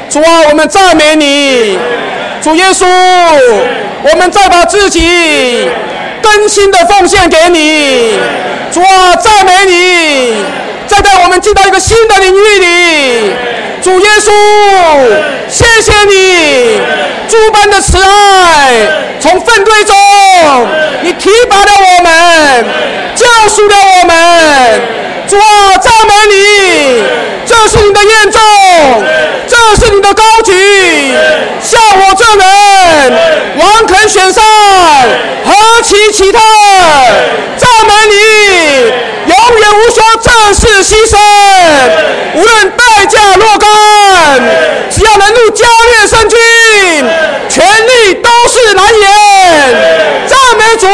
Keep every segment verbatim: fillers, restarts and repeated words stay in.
主啊，我们赞美你，主耶稣，我们再把自己更新的奉献给你，主啊，赞美你，再带我们进到一个新的领域里，主耶稣，谢谢你诸般的慈爱，从粪堆中你提拔了我们，救赎了我们，主啊，赞美你，这是你的验中，这是你的高举，像我这人王肯选上，何其奇特，赞美你，永远无休，正式牺牲，无论代价若干，只要能入迦列圣军，权力都是难言，赞美主。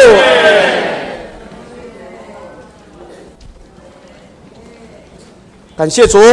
感谢主，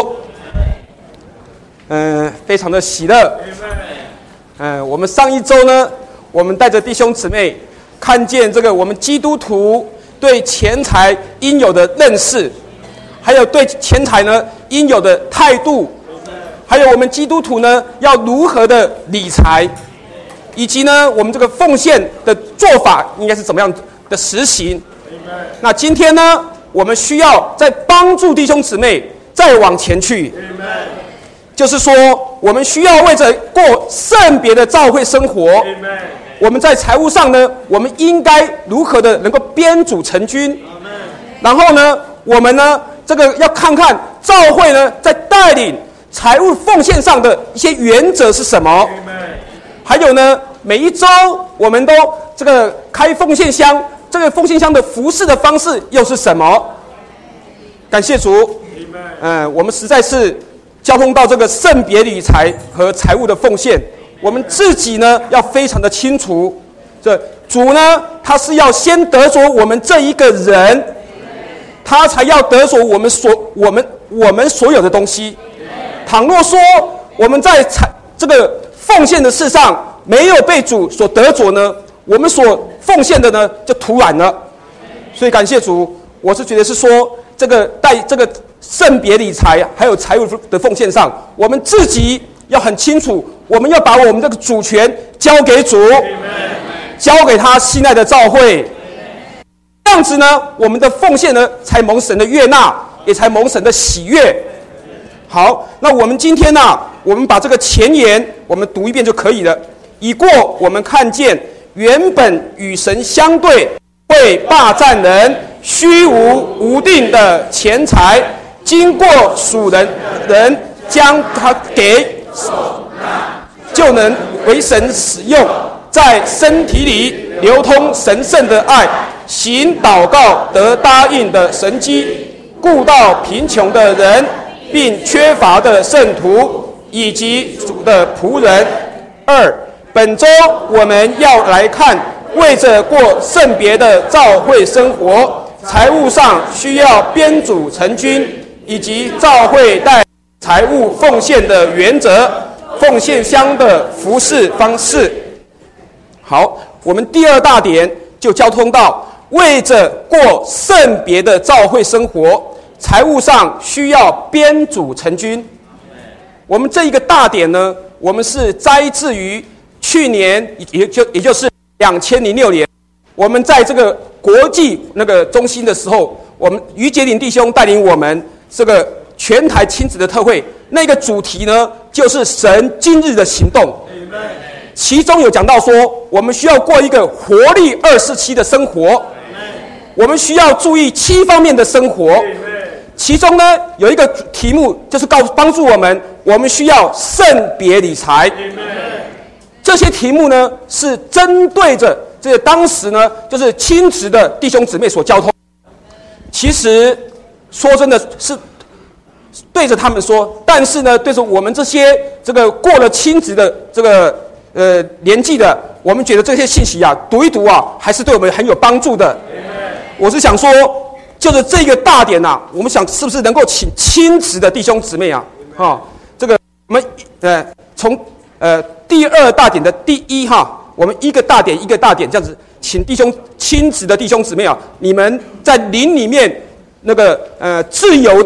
嗯、呃，非常的喜乐。嗯、呃，我们上一周呢，我们带着弟兄姊妹看见这个我们基督徒对钱财应有的认识，还有对钱财呢应有的态度，还有我们基督徒呢要如何的理财，以及呢我们这个奉献的做法应该是怎么样的实行。那今天呢，我们需要再帮助弟兄姊妹再往前去，就是说我们需要为着过圣别的教会生活，我们在财务上呢，我们应该如何的能够编组成军，然后呢我们呢这个要看看教会呢在带领财务奉献上的一些原则是什么，还有呢每一周我们都这个开奉献箱，这个奉献箱的服事的方式又是什么。感谢主，嗯、呃，我们实在是交通到这个圣别理财和财务的奉献，我们自己呢要非常的清楚，这主呢他是要先得着我们这一个人，他才要得着我们所我们我们所有的东西。倘若说我们在财这个奉献的事上没有被主所得着呢，我们所奉献的呢就徒然了。所以感谢主，我是觉得是说这个带这个圣别理财还有财务的奉献上，我们自己要很清楚，我们要把我们这个主权交给主，交给他信赖的教会，这样子呢我们的奉献呢才蒙神的悦纳，也才蒙神的喜悦。好，那我们今天呢、啊、我们把这个前言我们读一遍就可以了。已过我们看见原本与神相对为霸占人虚无无定的钱财，经过属人人将它给，就能为神使用，在身体里流通神圣的爱，行祷告得答应的神迹，顾到贫穷的人并缺乏的圣徒以及主的仆人。二，本周我们要来看为着过圣别的教会生活，财务上需要编组成军，以及教会带财务奉献的原则，奉献箱的服事方式。好，我们第二大点就交通到为着过圣别的教会生活，财务上需要编组成军。我们这一个大点呢，我们是摘自于去年，也就也就是两千零六年，我们在这个国际那个中心的时候，我们于杰林弟兄带领我们这个全台亲子的特会，那个主题呢就是神今日的行动。其中有讲到说，我们需要过一个活力二四七的生活，我们需要注意七方面的生活。其中呢有一个题目就是告帮助我们，我们需要圣别理财。这些题目呢是针对着这当时呢就是亲职的弟兄姊妹所交通。其实说真的是对着他们说，但是呢对着我们这些这个过了亲职的这个呃年纪的，我们觉得这些信息啊读一读啊还是对我们很有帮助的。我是想说，就是这个大点啊，我们想是不是能够请亲职的弟兄姊妹啊，哈、哦，这个我们呃从呃第二大点的第一哈，我们一个大点一个大点这样子，请弟兄亲职的弟兄姊妹啊，你们在灵里面那个呃自由的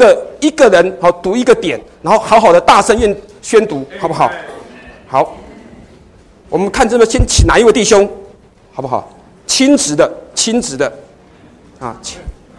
一个人好读一个点，然后好好的大声宣宣读，好不好？好，我们看这个，先请哪一位弟兄，好不好？亲职的，亲职的，啊，请。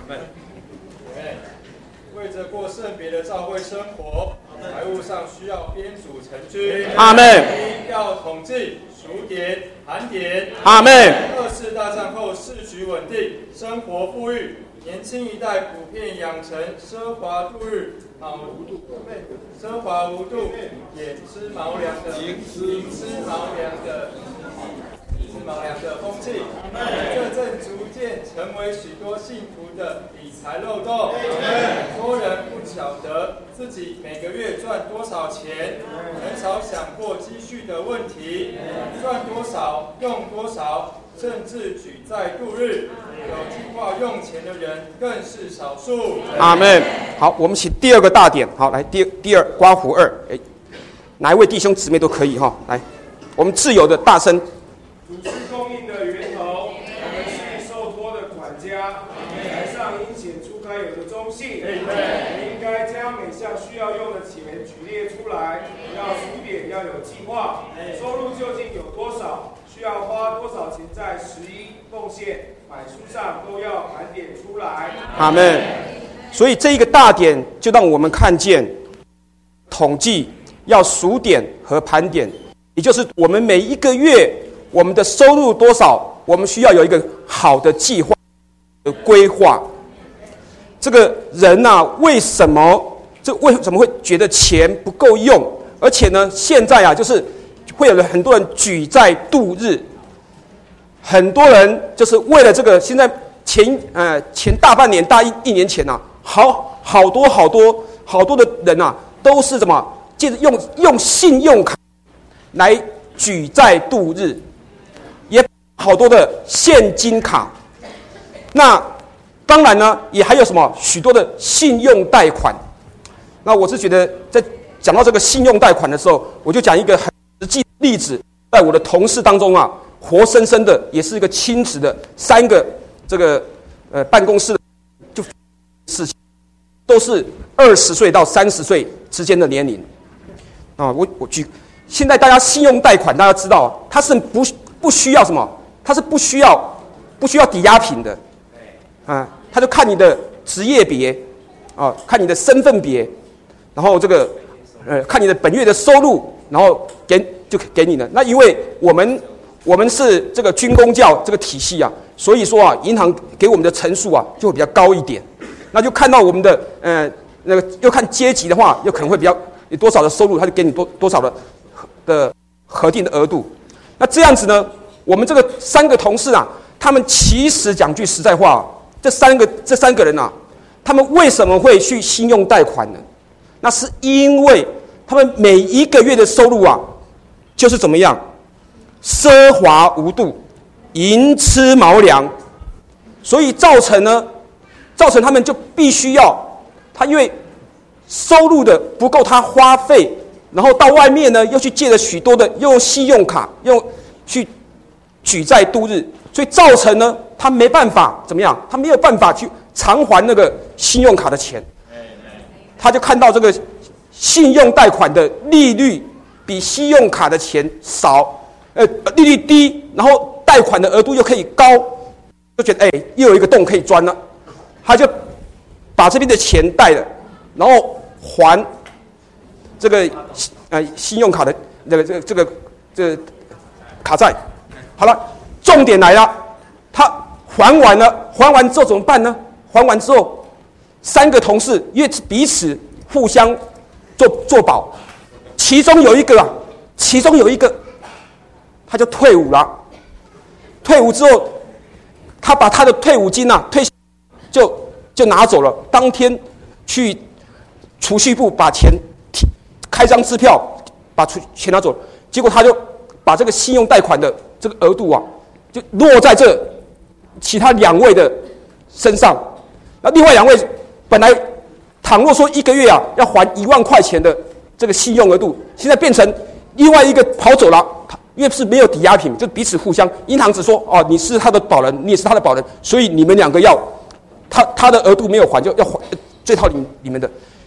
为着过圣别的教会生活，财务上需要编组成军。 阿门。 要统计、数点、盘点。 阿门。 二次大战后市局稳定，生活富裕，年轻一代普遍养成奢华度日、啊无度、奢华无度、也吃毛粮的、营吃毛粮的。吃毛粮的风气，这正逐渐成为许多幸福的理财漏洞。很多人不晓得自己每个月赚多少钱，很少想过积蓄的问题，赚多少用多少，甚至举债度日。有计划用钱的人更是少数。 阿门。好，我们请第二个大点。好，来第第二刮胡二，哎，哪一位弟兄姊妹都可以哈。来，我们自由的大声。 主是供应的源头，我们是受托的管家。台上应显出该有的忠信。我们应该将每项需要用的钱举列出来，要数点，要有计划。收入究竟有多少？需要花多少钱在十一奉献、买书上都要盘点出来。 阿们。所以这一个大点就让我们看见，统计要数点和盘点，也就是我们每一个月。我们的收入多少？我们需要有一个好的计划的规划。这个人呐、啊，为什么这为什么会觉得钱不够用？而且呢，现在啊，就是会有很多人举债度日，很多人就是为了这个。现在前呃前大半年、大一一年前呐、啊，好好多好多好多的人啊，都是怎么借着用用信用卡来举债度日。也好多的现金卡，那当然呢，也还有什么许多的信用贷款。那我是觉得，在讲到这个信用贷款的时候，我就讲一个很实际的例子，在我的同事当中啊，活生生的也是一个亲子的三个这个呃办公室的就事情，都是二十岁到三十岁之间的年龄啊。我我举，现在大家信用贷款，大家知道它是不。不需要什么？它是不需要不需要抵押品的，啊，他就看你的职业别，啊，看你的身份别，然后这个呃，看你的本月的收入，然后给就给你了。那因为我们我们是这个军公教这个体系啊，所以说啊，银行给我们的成数啊就会比较高一点。那就看到我们的呃那个又看阶级的话，又可能会比较有多少的收入，他就给你多多少的的核定的额度。那这样子呢，我们这个三个同事啊，他们其实讲句实在话，这三个这三个人啊，他们为什么会去信用贷款呢？那是因为他们每一个月的收入啊，就是怎么样，奢华无度，寅吃毛粮，所以造成呢，造成他们就必须要，他因为收入的不够他花费。然后到外面呢，又去借了许多的，又用信用卡，用去举债度日，所以造成呢，他没办法怎么样？他没有办法去偿还那个信用卡的钱，他就看到这个信用贷款的利率比信用卡的钱少，呃，利率低，然后贷款的额度又可以高，就觉得哎，又有一个洞可以钻了，他就把这边的钱贷了，然后还。这个呃信用卡的这个这个这个这个卡债，好了，重点来了，他还完了，还完之后怎么办呢？还完之后，三个同事因为彼此互相做做保，其中有一个啊，其中有一个他就退伍了，退伍之后，他把他的退伍金啊退就就拿走了，当天去储蓄部把钱。开张支票，把钱拿走，结果他就把这个信用贷款的这个额度啊，就落在这其他两位的身上。那另外两位本来倘若说一个月啊要还一万块钱的这个信用额度，现在变成另外一个跑走了，因为是没有抵押品，就彼此互相，银行只说哦你是他的保人，你也是他的保人，所以你们两个要他他的额度没有还，就要还追讨你你们的。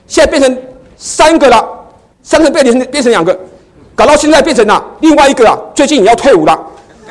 现在变成三个了，三个变成变成两个，搞到现在变成了另外一个啊，最近也要退伍了，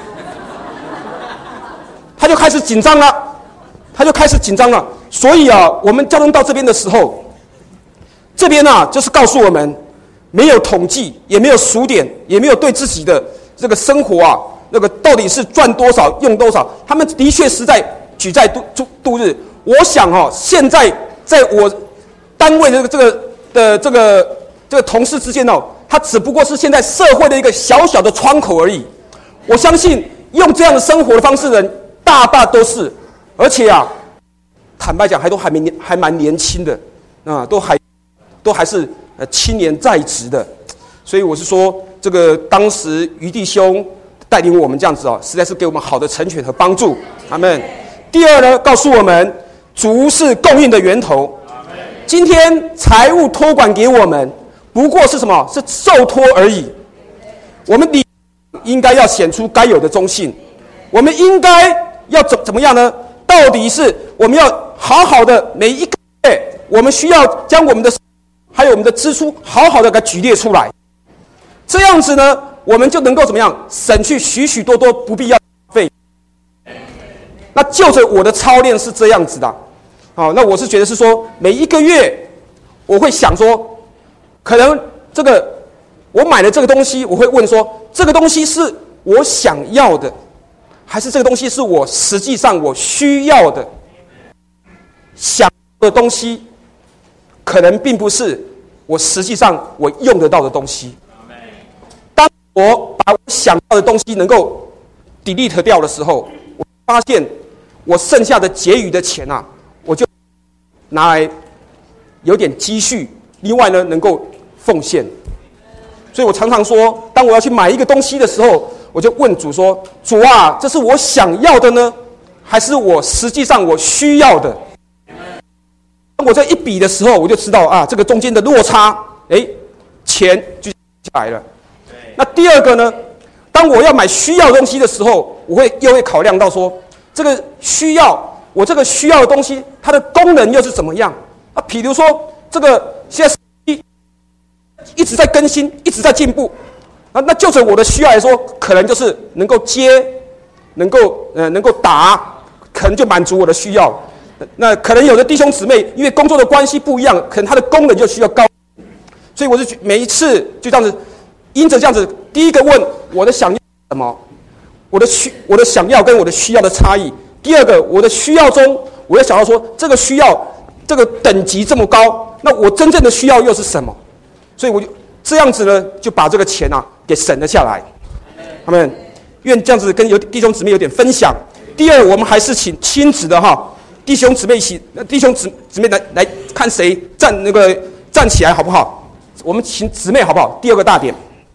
他就开始紧张了，他就开始紧张了。所以啊，我们交通到这边的时候，这边啊就是告诉我们，没有统计，也没有数点，也没有对自己的这个生活啊，那个到底是赚多少用多少，他们的确是在举债度度度日。我想哈、哦，现在在我单位的这个的这个这个同事之间哦，他只不过是现在社会的一个小小的窗口而已。我相信用这样的生活的方式的人大大都是，而且啊，坦白讲还都还没还蛮年轻的啊，都还都还是呃青年在职的。所以我是说，这个当时于弟兄带领我们这样子哦，实在是给我们好的成全和帮助。阿们。第二呢，告诉我们主是供应的源头。今天财务托管给我们，不过是什么？是受托而已。我们理应该要显出该有的忠信。我们应该要怎怎么样呢？到底是我们要好好的每一个月，我们需要将我们的还有我们的支出好好的给举列出来。这样子呢，我们就能够怎么样省去许许多多不必要的费。那就着我的操练是这样子的，好，那我是觉得是说，每一个月我会想说，可能这个我买了这个东西，我会问说，这个东西是我想要的，还是这个东西是我实际上我需要的？想要的东西，可能并不是我实际上我用得到的东西。当我把我想要的东西能够 delete 掉的时候，我发现我剩下的结余的钱啊，我就拿来有点积蓄，另外呢能够奉献。所以我常常说，当我要去买一个东西的时候，我就问主说：主啊，这是我想要的呢，还是我实际上我需要的？当我这一比的时候，我就知道啊，这个中间的落差，哎，钱就下来了。那第二个呢，当我要买需要的东西的时候，我会又会考量到说，这个需要，我这个需要的东西，它的功能又是怎么样啊？比如说，这个现在一直在更新，一直在进步啊。那就着我的需要来说，可能就是能够接，能够呃能够打，可能就满足我的需要。那可能有的弟兄姊妹因为工作的关系不一样，可能它的功能就需要高，所以我就每一次就这样子，因着这样子，第一个问我的想要什么。我的需我的想要跟我的需要的差异。第二个，我的需要中，我要想到说，这个需要这个等级这么高，那我真正的需要又是什么？所以我就这样子呢，就把这个钱啊给省了下来。他们愿这样子跟有弟兄姊妹有点分享。第二，我们还是请亲子的哈弟兄姊妹一起，弟兄姊姊妹来来看谁站那个站起来好不好？我们请姊妹好不好？第二个大点。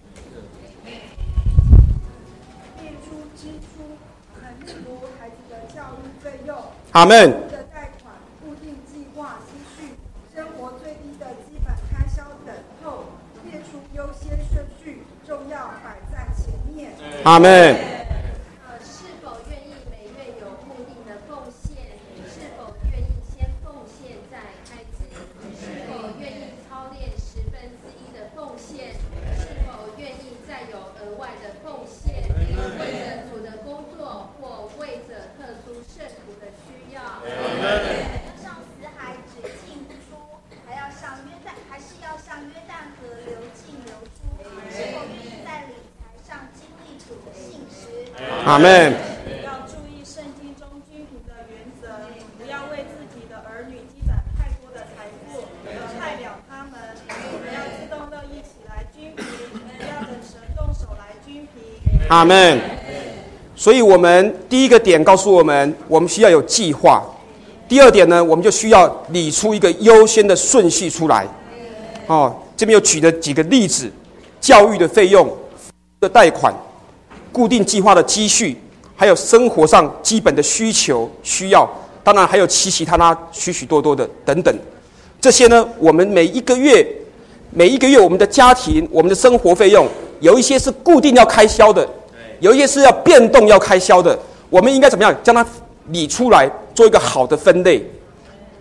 阿们。 的贷款、固定计划、积蓄、生活最低的基本开销等后，列出优先顺序，重要摆在前面。 阿们。 呃，是否愿意每月有固定的奉献？是否愿意先奉献再开支？是否愿意操练十分之一的奉献？是否愿意再有额外的奉献？为着主的工作或为着特殊圣徒的需要？ 要上死海只进不出，还要上约旦，还是要上约旦河流进流出？是否愿意在理财上经历主的信实？ 阿们。 要注意圣经中均衡的原则，不要为自己的儿女积攒太多的财富，而害了他们。我们要自动乐意起来均平，不要等神动手来均平。 阿们。所以我们第一个点告诉我们，我们需要有计划。第二点呢，我们就需要理出一个优先的顺序出来。哦，这边有举的几个例子：教育的费用、的贷款、固定计划的积蓄，还有生活上基本的需求需要，当然还有其其他他许许多多的等等。这些呢，我们每一个月，每一个月我们的家庭、我们的生活费用，有一些是固定要开销的，有一些是要变动要开销的。我们应该怎么样将它理出来，做一个好的分类？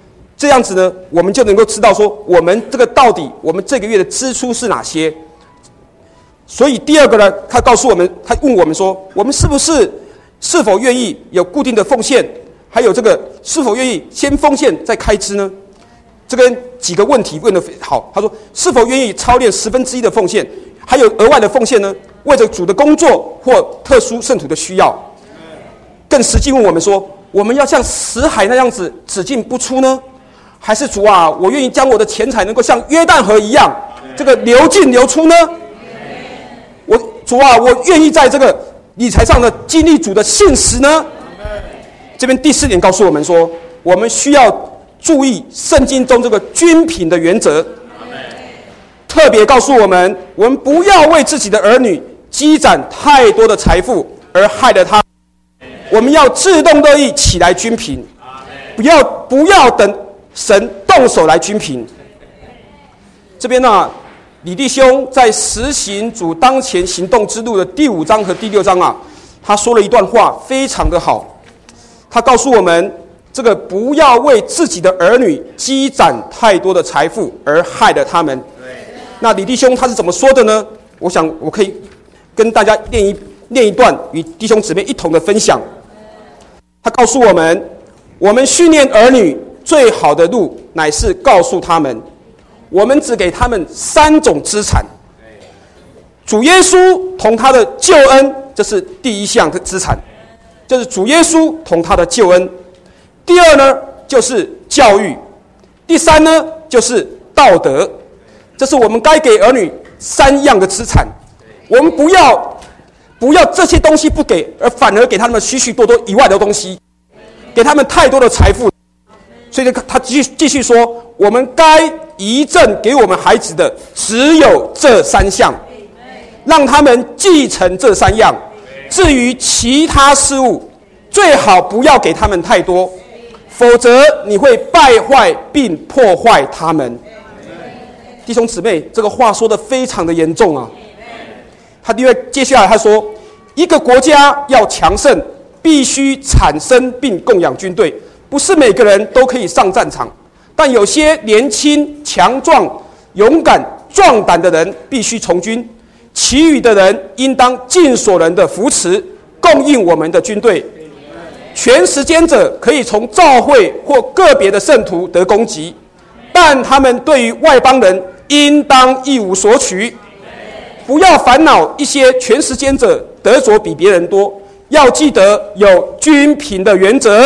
这样子呢，我们就能够知道说，我们这个到底我们这个月的支出是哪些。所以第二个呢，他告诉我们，他问我们说，我们是不是是否愿意有固定的奉献，还有这个是否愿意先奉献再开支呢？这个几个问题问得好。他说，是否愿意操练十分之一的奉献，还有额外的奉献呢？为着主的工作或特殊圣徒的需要。更实际问我们说，我们要像死海那样子只进不出呢，还是主啊，我愿意将我的钱财能够像约旦河一样，这个流进流出呢？我主啊，我愿意在这个理财上的经历主的信实呢？这边第四点告诉我们说，我们需要注意圣经中这个均平的原则，特别告诉我们，我们不要为自己的儿女积攒太多的财富而害了他，我们要自动乐意起来均平，不要不要等神动手来均平。这边呢、啊，李弟兄在实行主当前行动之路的第五章和第六章啊，他说了一段话，非常的好。他告诉我们，这个不要为自己的儿女积攒太多的财富而害了他们。那李弟兄他是怎么说的呢？我想我可以跟大家念一念一段，与弟兄姊妹一同的分享。他告诉我们，我们训练儿女最好的路，乃是告诉他们，我们只给他们三种资产：主耶稣同他的救恩，这是第一项的资产，就是主耶稣同他的救恩。第二呢，就是教育；第三呢，就是道德。这是我们该给儿女三样的资产。我们不要不要这些东西不给，而反而给他们许许多多以外的东西，给他们太多的财富。所以他继续继续说，我们该遗赠给我们孩子的只有这三项，让他们继承这三样。至于其他事物，最好不要给他们太多，否则你会败坏并破坏他们。弟兄姊妹，这个话说得非常的严重啊！他因为接下来他说，一个国家要强盛，必须产生并供养军队。不是每个人都可以上战场，但有些年轻、强壮、勇敢、壮胆的人必须从军，其余的人应当尽所能的扶持、供应我们的军队。全时间者可以从教会或个别的圣徒得供给，但他们对于外邦人应当一无所取。不要烦恼一些全时间者得着比别人多，要记得有均平的原则。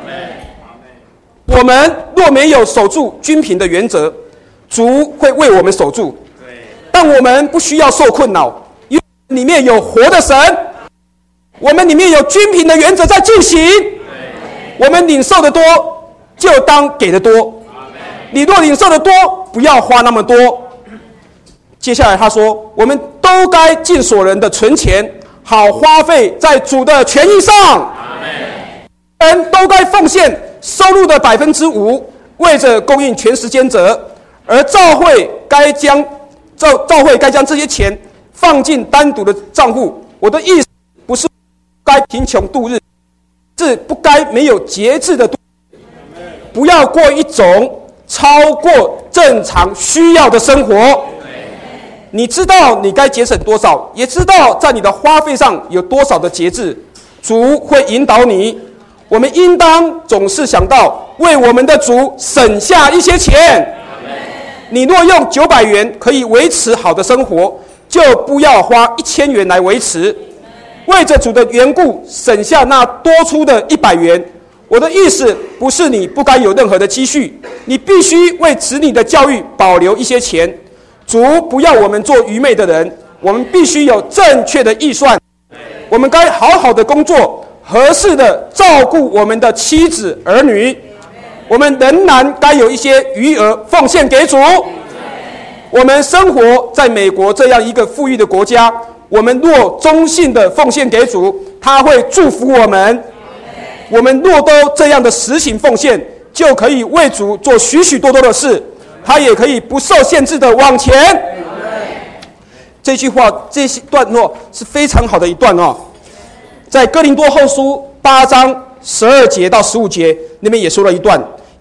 我们若没有守住均平的原则，主会为我们守住，但我们不需要受困扰，因为里面有活的神，我们里面有均平的原则在进行。我们领受的多，就当给的多。你若领受的多，不要花那么多。接下来他说，我们都该尽所能的存钱，好花费在主的权益上。人都该奉献收入的百分之五，为着供应全时间者，而教会该将教教会该将这些钱放进单独的账户。我的意思不是该贫穷度日，是不该没有节制的度日，不要过一种超过正常需要的生活。你知道你该节省多少，也知道在你的花费上有多少的节制，主会引导你。我们应当总是想到为我们的主省下一些钱。你若用九百元可以维持好的生活，就不要花一千元来维持。为着主的缘故，省下那多出的一百元。我的意思不是你不该有任何的积蓄，你必须为子女的教育保留一些钱。主不要我们做愚昧的人，我们必须有正确的预算。我们该好好的工作，合适的照顾我们的妻子儿女。我们仍然该有一些余额奉献给主。我们生活在美国这样一个富裕的国家，我们若忠信的奉献给主，他会祝福我们。我们若都这样的实行奉献，就可以为主做许许多多的事，他也可以不受限制的往前。这句话这段落是非常好的一段哦，在哥林多后书八章十二节到十五节那边也说了一段，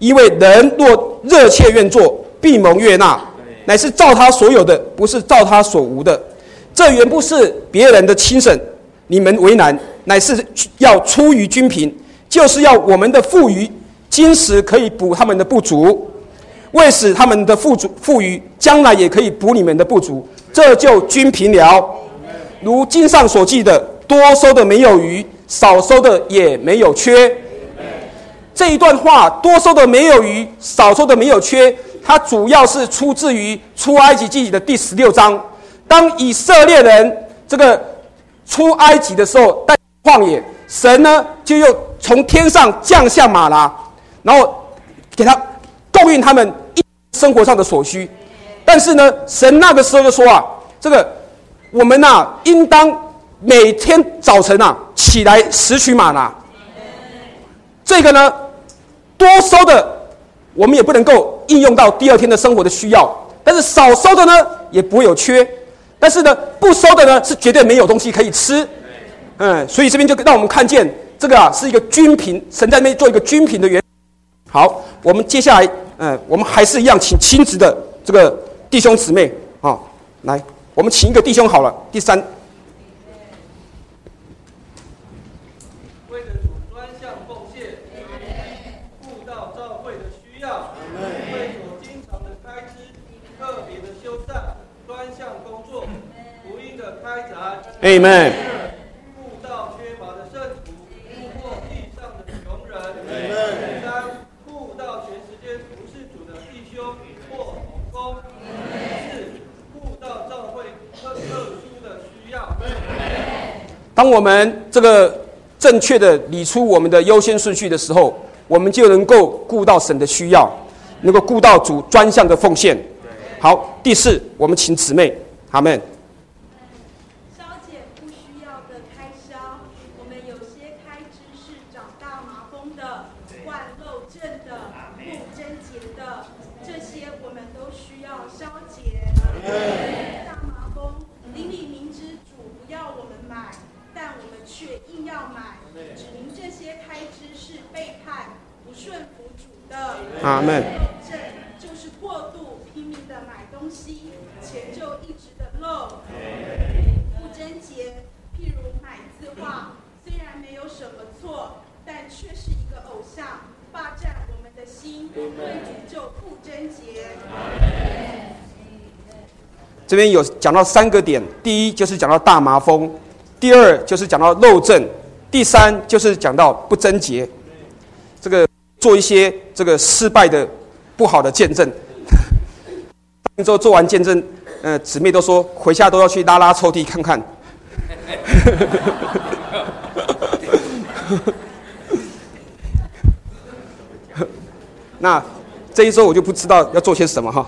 因为人若热切愿做，必蒙悦纳，乃是照他所有的，不是照他所无的。这原不是别人的轻省，你们为难，乃是要出于均平，就是要我们的富余，今时可以补他们的不足，为使他们的富足富余，将来也可以补你们的不足，这就均平了。如经上所记的，多收的没有余，少收的也没有缺。这一段话，多收的没有余，少收的没有缺，它主要是出自于出埃及记的第十六章。当以色列人这个出埃及的时候，在旷野，神呢就又从天上降下玛拿，然后给他供应他们一生活上的所需。但是呢，神那个时候就说啊，这个我们啊，应当每天早晨啊起来拾取玛拿。这个呢，多收的我们也不能够应用到第二天的生活的需要，但是少收的呢也不会有缺。但是呢，不收的呢是绝对没有东西可以吃，嗯，所以这边就让我们看见这个啊是一个均平，神在那边做一个均平的原。好，我们接下来，嗯，我们还是一样请亲职的这个弟兄姊妹啊，来，我们请一个弟兄好了。第三， 为着主专项奉献，顾到教会的需要，为所经常的开支，特别的修缮。专项工作，福音的开展 Amen。 顾到缺乏的圣徒，或地上的穷人。第三，顾到全时间服侍主的弟兄或同工。第四，顾到教会特殊的需要。 当我们这个正确的理出我们的优先顺序的时候，我们就能够顾到神的需要，能够顾到主专项的奉献。好，第四，我们请姊妹，阿们。 消减不需要的开销，我们有些开支是长大麻风的、患漏症的、不贞洁的，这些我们都需要消减。大麻风，邻里明知主不要我们买，但我们却硬要买，指明这些开支是背叛、不顺服主的。 阿们。 就是过度拼命的买东西，钱就一直的漏。不贞洁，譬如买字画，虽然没有什么错，但却是一个偶像，霸占我们的心，对主就不贞洁。 这边有讲到三个点，第一就是讲到大麻风，第二就是讲到漏症，第三就是讲到不贞洁。这个做一些这个失败的不好的见证，之后做完见证，呃，姊妹都说回家都要去拉拉抽屉看看。那这一周我就不知道要做些什么哈。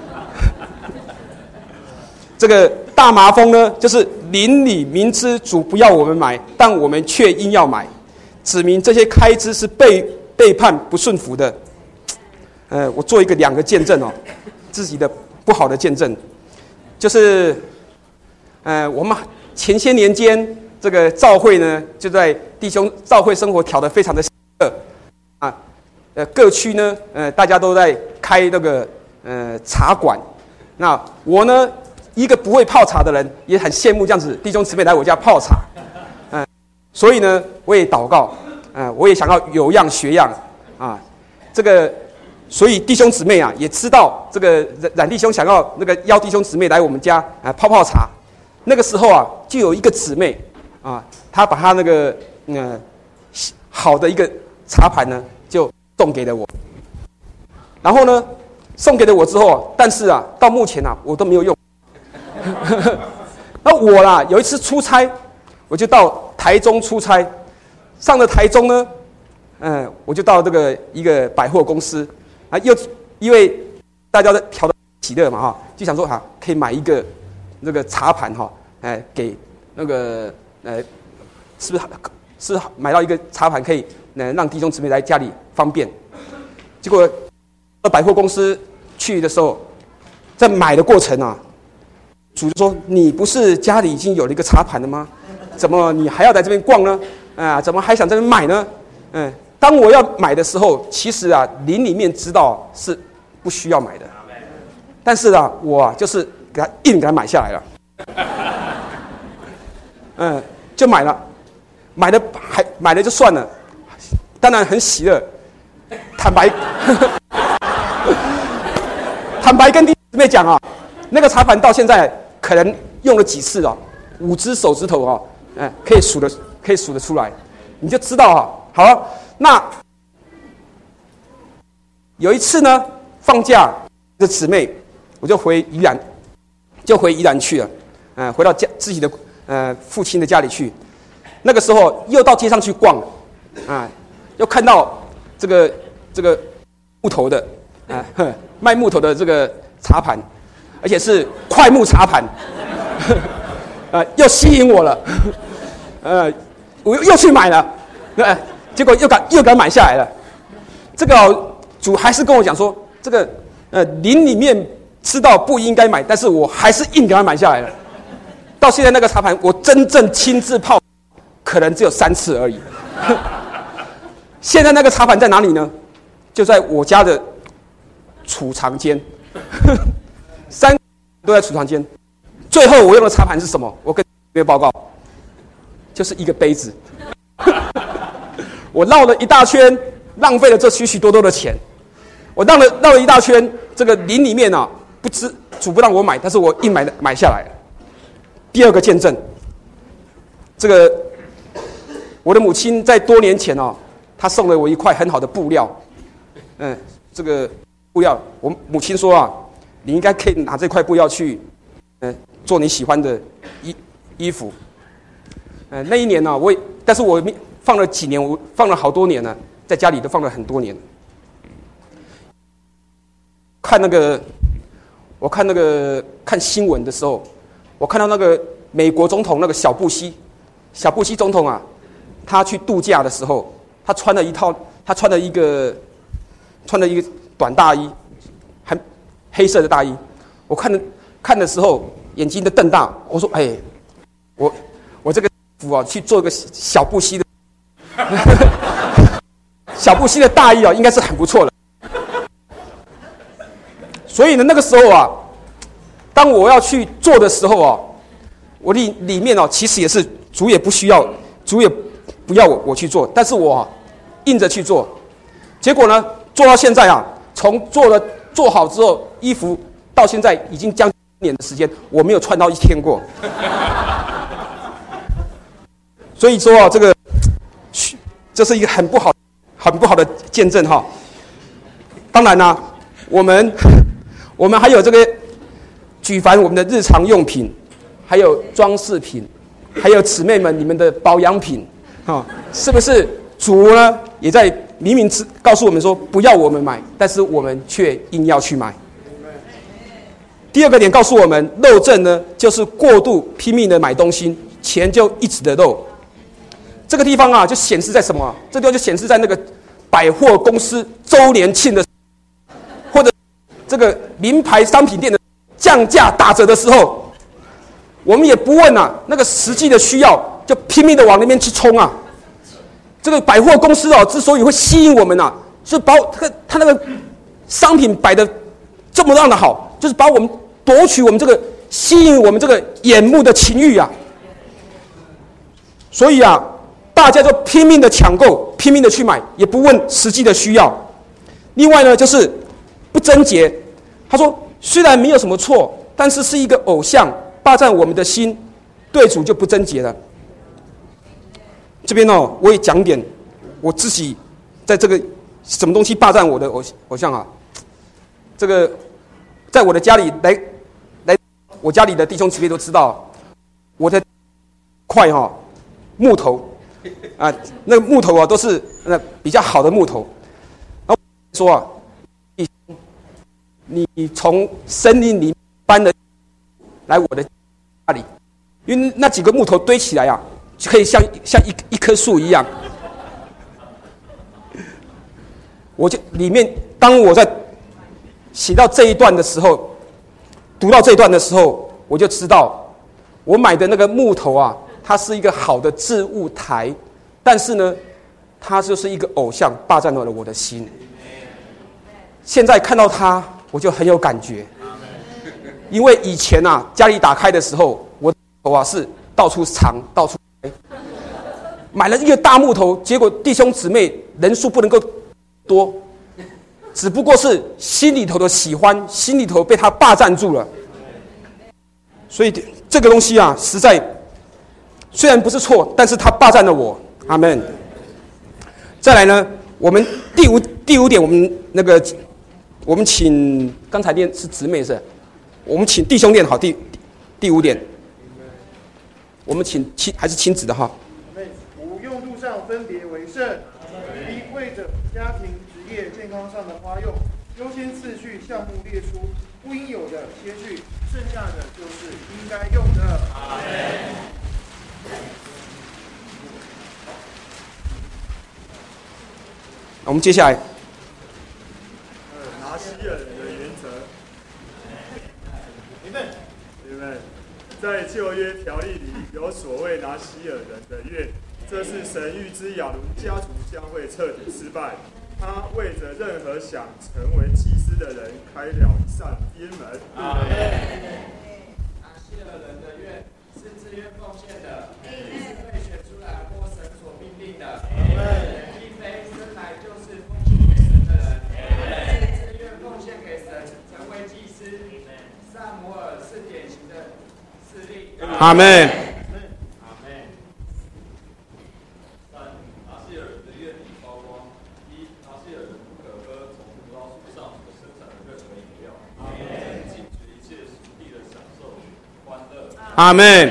这个大麻风呢，就是邻里明知主不要我们买，但我们却硬要买，指明这些开支是背背叛不顺服的。呃，我做一个两个见证哦，自己的不好的见证，就是，呃，我们前些年间这个教会呢，就在弟兄教会生活调得非常的热啊，呃，各区呢，呃，大家都在开那个呃茶馆，那我呢，一个不会泡茶的人，也很羡慕这样子弟兄姊妹来我家泡茶，嗯、呃，所以呢，我也祷告，啊、呃，我也想要有样学样啊，这个。所以弟兄姊妹啊，也知道这个冉弟兄想要那个邀弟兄姊妹来我们家啊泡泡茶。那个时候啊，就有一个姊妹啊，她把她那个呃好的一个茶盘呢，就送给了我。然后呢，送给了我之后，但是啊，到目前啊，我都没有用。那我啦，有一次出差，我就到台中出差，上了台中呢，嗯、呃，我就到这个一个百货公司。啊，又因为大家都调得喜乐嘛哈，就想说哈、啊，可以买一个那个茶盘哈，哎，给那个呃，是不是是买到一个茶盘可以呃让弟兄姊妹来家里方便？结果到百货公司去的时候，在买的过程啊，主就说：“你不是家里已经有了一个茶盘了吗？怎么你还要在这边逛呢？啊，怎么还想在这边买呢？”嗯， 当我要买的时候，其实啊，灵里面知道是不需要买的，但是啊，我啊就是给他硬给他买下来了，嗯，就买了，买了还买了就算了，当然很喜乐，坦白，坦白跟弟兄姊妹讲啊，那个茶盘到现在可能用了几次啊，五只手指头啊，嗯，可以数的可以数得出来，你就知道啊，好了。那有一次呢，放假的姊妹，我就回宜兰，就回宜兰去了，嗯、呃，回到家自己的呃父亲的家里去。那个时候又到街上去逛，啊、呃，又看到这个这个木头的，啊、呃，卖木头的这个茶盘，而且是快木茶盘，呃，又吸引我了，呃，我又又去买了，呃。结果又敢又敢买下来了，这个、哦、主还是跟我讲说，这个呃灵里面知道不应该买，但是我还是硬给他买下来了。到现在那个茶盘，我真正亲自泡，可能只有三次而已。现在那个茶盘在哪里呢？就在我家的储藏间，三都在储藏间。最后我用的茶盘是什么？我跟各位报告，就是一个杯子。我绕了一大圈，浪费了这许许多多的钱。我绕了绕了一大圈，这个林里面啊，不知主不让我买，但是我硬买的买下来了。第二个见证，这个我的母亲在多年前哦，她送了我一块很好的布料，嗯，这个布料，我母亲说啊，你应该可以拿这块布料去，嗯，做你喜欢的衣衣服。嗯、呃，那一年呢、啊，我也，但是我放了几年，我放了好多年了，在家里都放了很多年。看那个，我看那个看新闻的时候，我看到那个美国总统那个小布希，小布希总统啊，他去度假的时候，他穿了一套，他穿了一个，穿了一个短大衣，还黑色的大衣。我看的看的时候，眼睛都瞪大。我说：“哎，我我这个服啊，去做一个小布希的。”小布希的大衣啊，应该是很不错的。所以呢，那个时候啊，当我要去做的时候啊，我里里面哦，其实也是主也不需要，主也不要我我去做，但是我、啊、硬着去做。结果呢，做到现在啊，从做了做好之后，衣服到现在已经将近一年的时间，我没有穿到一天过。所以说啊，这个。这是一个很不好、很不好的见证哈。当然啦、啊，我们我们还有这个举凡我们的日常用品，还有装饰品，还有姊妹们你们的保养品，啊，是不是主呢也在明明告诉我们说不要我们买，但是我们却硬要去买。第二个点告诉我们，漏症呢就是过度拼命的买东西，钱就一直的漏。这个地方啊，就显示在什么？这地方就显示在那个百货公司周年庆的，或者这个名牌商品店的降价打折的时候，我们也不问啊，那个实际的需要，就拼命的往那边去冲啊。这个百货公司哦，之所以会吸引我们啊，是把这个他那个商品摆的这么样的好，就是把我们夺取我们这个吸引我们这个眼目的情欲啊。所以啊。大家就拼命的抢购，拼命的去买，也不问实际的需要。另外呢，就是不贞洁。他说，虽然没有什么错，但是是一个偶像霸占我们的心，对主就不贞洁了。这边哦，我也讲点我自己在这个什么东西霸占我的偶偶像啊。这个在我的家里来来，我家里的弟兄姊妹都知道，我的块哈、哦、木头。啊，那个木头啊，都是那比较好的木头。然后说啊，你你从森林里搬了来我的家里，因为那几个木头堆起来啊，就可以像像一一棵树一样。我就里面，当我在写到这一段的时候，读到这一段的时候，我就知道，我买的那个木头啊。它是一个好的置物台，但是呢， 他就是一个偶像，霸占了我的心。现在看到他，我就很有感觉，因为以前啊，家里打开的时候，我的头啊是到处藏，到处开。买了一个大木头，结果弟兄姊妹人数不能够多，只不过是心里头的喜欢，心里头被他霸占住了。所以这个东西啊，实在虽然不是错，但是他霸占了我。阿们。再来呢，我们第五第五点，我们那个我们请刚才念是姊妹是，我们请弟兄念好第第五点，我们请亲还是亲子的哈。 无用度上分别为圣，一为着家庭、职业、健康上的花用，优先次序项目列出，不应有的切去，剩下的就是应该用的。阿们。 我们接下来， 呃，拿西尔人的原则。你们，你们，在旧约条例里有所谓拿西尔人的愿，这是神预知亚伦家族将会彻底失败。他为着任何想成为祭司的人开了一扇边门。阿们。 拿西尔人的愿是自愿奉献的，是被选出来或神所命令的。阿们。 阿们。 阿们。 三，拿西尔人的愿里包括：一，拿西尔人不可喝从葡萄树上所生产的任何饮料；二，禁止一切属地的享受、欢乐。 阿们。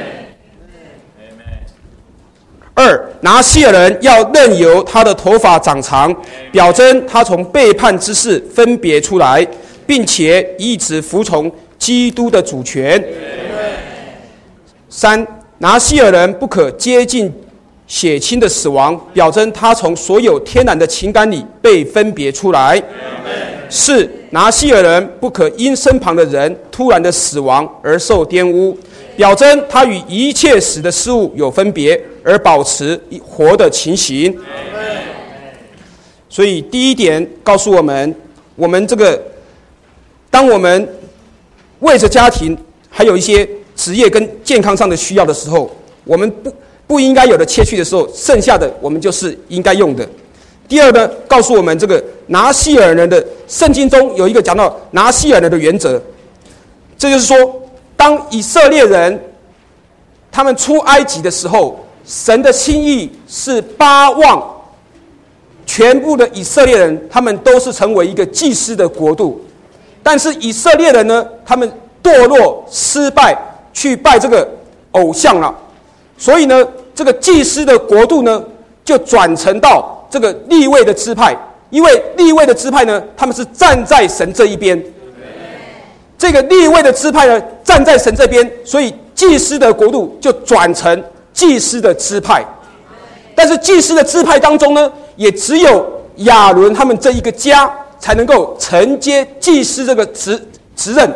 二，拿西尔人要任由他的头发长长，表征他从背叛之事分别出来，并且一直服从基督的主权。三，拿西尔人不可接近血亲的死亡，表征他从所有天然的情感里被分别出来。四，拿西尔人不可因身旁的人突然的死亡而受玷污，表征他与一切死的事物有分别，而保持活的情形。所以第一点告诉我们，我们这个当我们为着家庭还有一些职业跟健康上的需要的时候，我们不不应该有的切去的时候，剩下的我们就是应该用的。第二呢，告诉我们这个拿西尔人的圣经中有一个讲到拿西尔人的原则，这就是说，当以色列人他们出埃及的时候，神的心意是巴望全部的以色列人，他们都是成为一个祭司的国度。但是以色列人呢，他们堕落失败，去拜这个偶像了，所以呢，这个祭司的国度呢，就转成到这个利未的支派，因为利未的支派呢，他们是站在神这一边。这个利未的支派呢，站在神这边，所以祭司的国度就转成祭司的支派。但是祭司的支派当中呢，也只有亚伦他们这一个家才能够承接祭司这个职职任。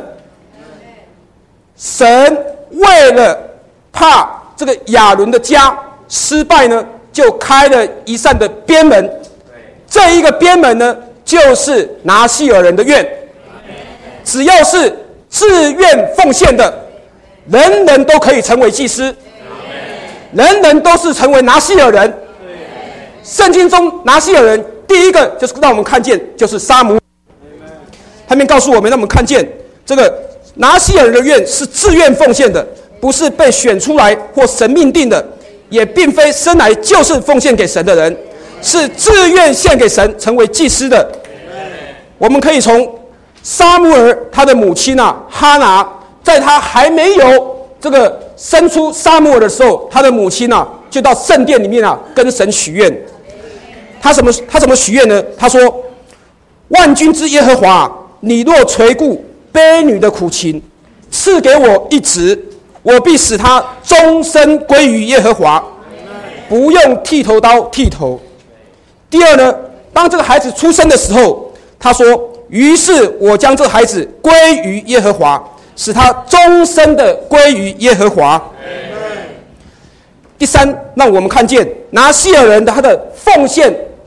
神为了怕这个亚伦的家失败呢，就开了一扇的边门。这一个边门呢，就是拿西尔人的愿。只要是自愿奉献的，人人都可以成为祭司，人人都是成为拿西尔人。圣经中拿西尔人第一个就是让我们看见，就是撒母耳。他们告诉我们，让我们看见这个拿西尔人的愿是自愿奉献的，不是被选出来或神命定的，也并非生来就是奉献给神的人，是自愿献给神成为祭司的。我们可以从撒母耳他的母亲啊哈拿，在他还没有这个生出撒母耳的时候，他的母亲啊就到圣殿里面啊跟神许愿。他什么他怎么许愿呢？他说：万军之耶和华，你若垂顾卑女的苦情，赐给我一子，我必使他终身归于耶和华，不用剃头刀剃头。第二呢，当这个孩子出生的时候，他说：于是我将这孩子归于耶和华，使他终身的归于耶和华。第三，让我们看见拿西尔人的他的奉献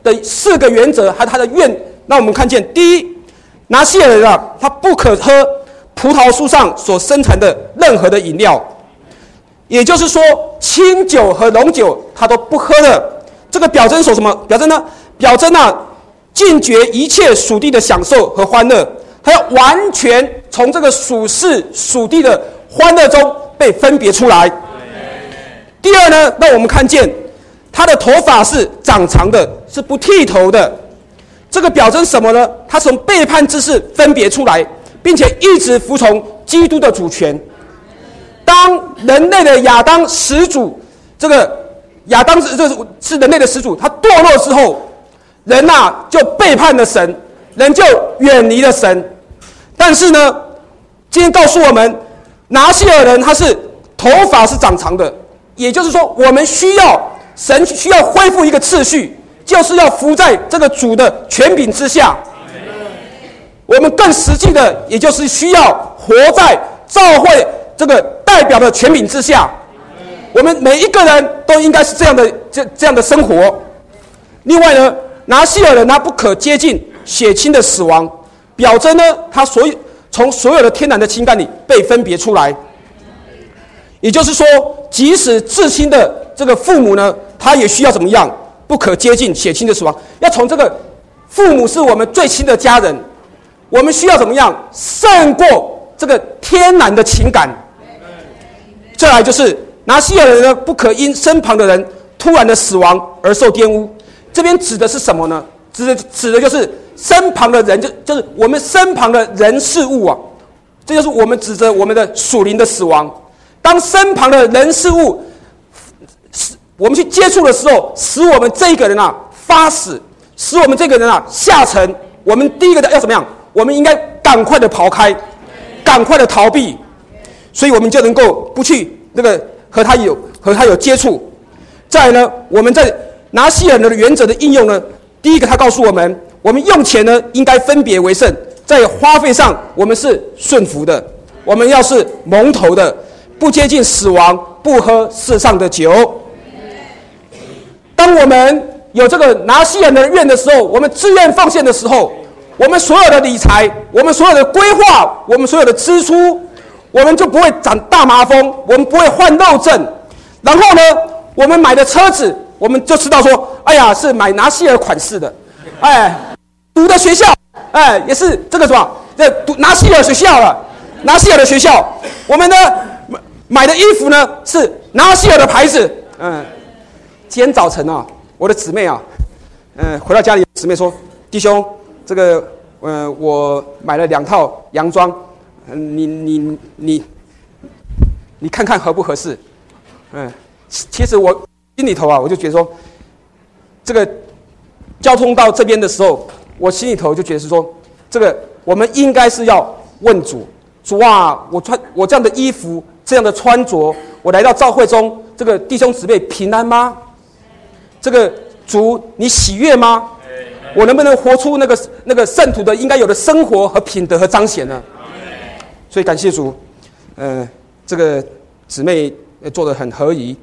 的四个原则，还有他的愿，让我们看见：第一，拿西尔人啊，他不可喝葡萄树上所生产的任何的饮料，也就是说，清酒和浓酒他都不喝的。这个表征说什么？表征呢？表征啊，禁绝一切属地的享受和欢乐，他要完全从这个属世属地的欢乐中被分别出来。第二呢，让我们看见他的头发是长长的，是不剃头的。这个表征什么呢？他从背叛之事分别出来，并且一直服从基督的主权。当人类的亚当始祖，这个亚当是这是人类的始祖，他堕落之后，人啊就背叛了神，人就远离了神。但是呢，今天告诉我们，拿西尔人他是头发是长长的，也就是说，我们需要神需要恢复一个次序，就是要服在这个主的权柄之下。我们更实际的，也就是需要活在教会这个代表的权柄之下。我们每一个人都应该是这样的这这样的生活。另外呢，拿西尔人他不可接近血亲的死亡，表征呢，他所有从所有的天然的情感里被分别出来。也就是说，即使至亲的这个父母呢，他也需要怎么样？不可接近血亲的死亡。要从这个父母是我们最亲的家人，我们需要怎么样？胜过这个天然的情感。再来就是拿西尔人呢，不可因身旁的人突然的死亡而受玷污。这边指的是什么呢？指的指的就是身旁的人，就就是我们身旁的人事物啊。这就是我们指着我们的属灵的死亡。当身旁的人事物我们去接触的时候，使我们这一个人啊发死，使我们这个人啊下沉。我们第一个要怎么样？我们应该赶快的跑开，赶快的逃避，所以我们就能够不去那个和他有和他有接触。再来呢，我们在拿西尔人的原则的应用呢，第一个他告诉我们，我们用钱呢应该分别为圣，在花费上我们是顺服的，我们要是蒙头的，不接近死亡，不喝世上的酒。当我们有这个拿西尔人的愿的时候，我们自愿奉献的时候，我们所有的理财，我们所有的规划，我们所有的支出，我们就不会长大麻风，我们不会患肉症。然后呢，我们买的车子，我们就知道说，哎呀，是买拿西尔款式的，哎，读的学校，哎，也是这个什么，这读拿西尔学校了，拿西尔的学校。我们呢买的衣服呢是拿西尔的牌子，嗯。今天早晨啊，我的姊妹啊，嗯、呃，回到家里，姊妹说：“弟兄，这个，呃，我买了两套洋装，嗯、你你你，你看看合不合适？”嗯，其实我心里头啊，我就觉得说，这个交通到这边的时候，我心里头就觉得是说，这个我们应该是要问主，主啊，我穿我这样的衣服，这样的穿着，我来到教会中，这个弟兄姊妹平安吗？这个主，你喜悦吗？我能不能活出那个那个圣徒的应该有的生活和品德和彰显呢？所以感谢主，呃，这个姊妹做得很合宜，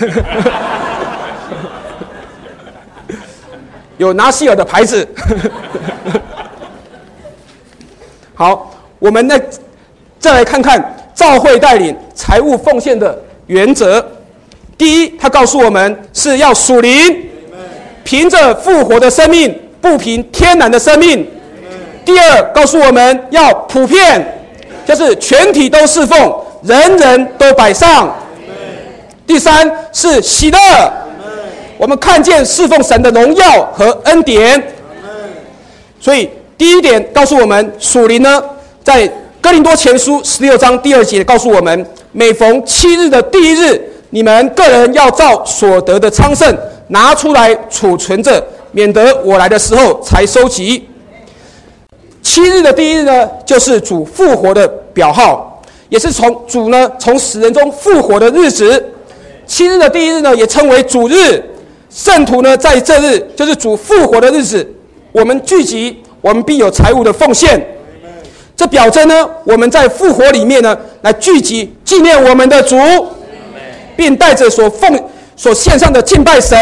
有拿西尔的牌子。好，我们呢再来看看教会带领财务奉献的原则。第一，他告诉我们是要属灵，凭着复活的生命，不凭天然的生命。第二，告诉我们要普遍，就是全体都侍奉，人人都摆上。第三是喜乐，我们看见侍奉神的荣耀和恩典。所以第一点告诉我们，属灵呢，在哥林多前书十六章第二节告诉我们，每逢七日的第一日，你们个人要照所得的昌盛拿出来储存着，免得我来的时候才收集。七日的第一日呢，就是主复活的表号，也是从主呢从死人中复活的日子。七日的第一日呢，也称为主日。圣徒呢，在这日就是主复活的日子，我们聚集，我们必有财物的奉献。这表征呢，我们在复活里面呢，来聚集纪念我们的主。并带着所奉所献上的敬拜神，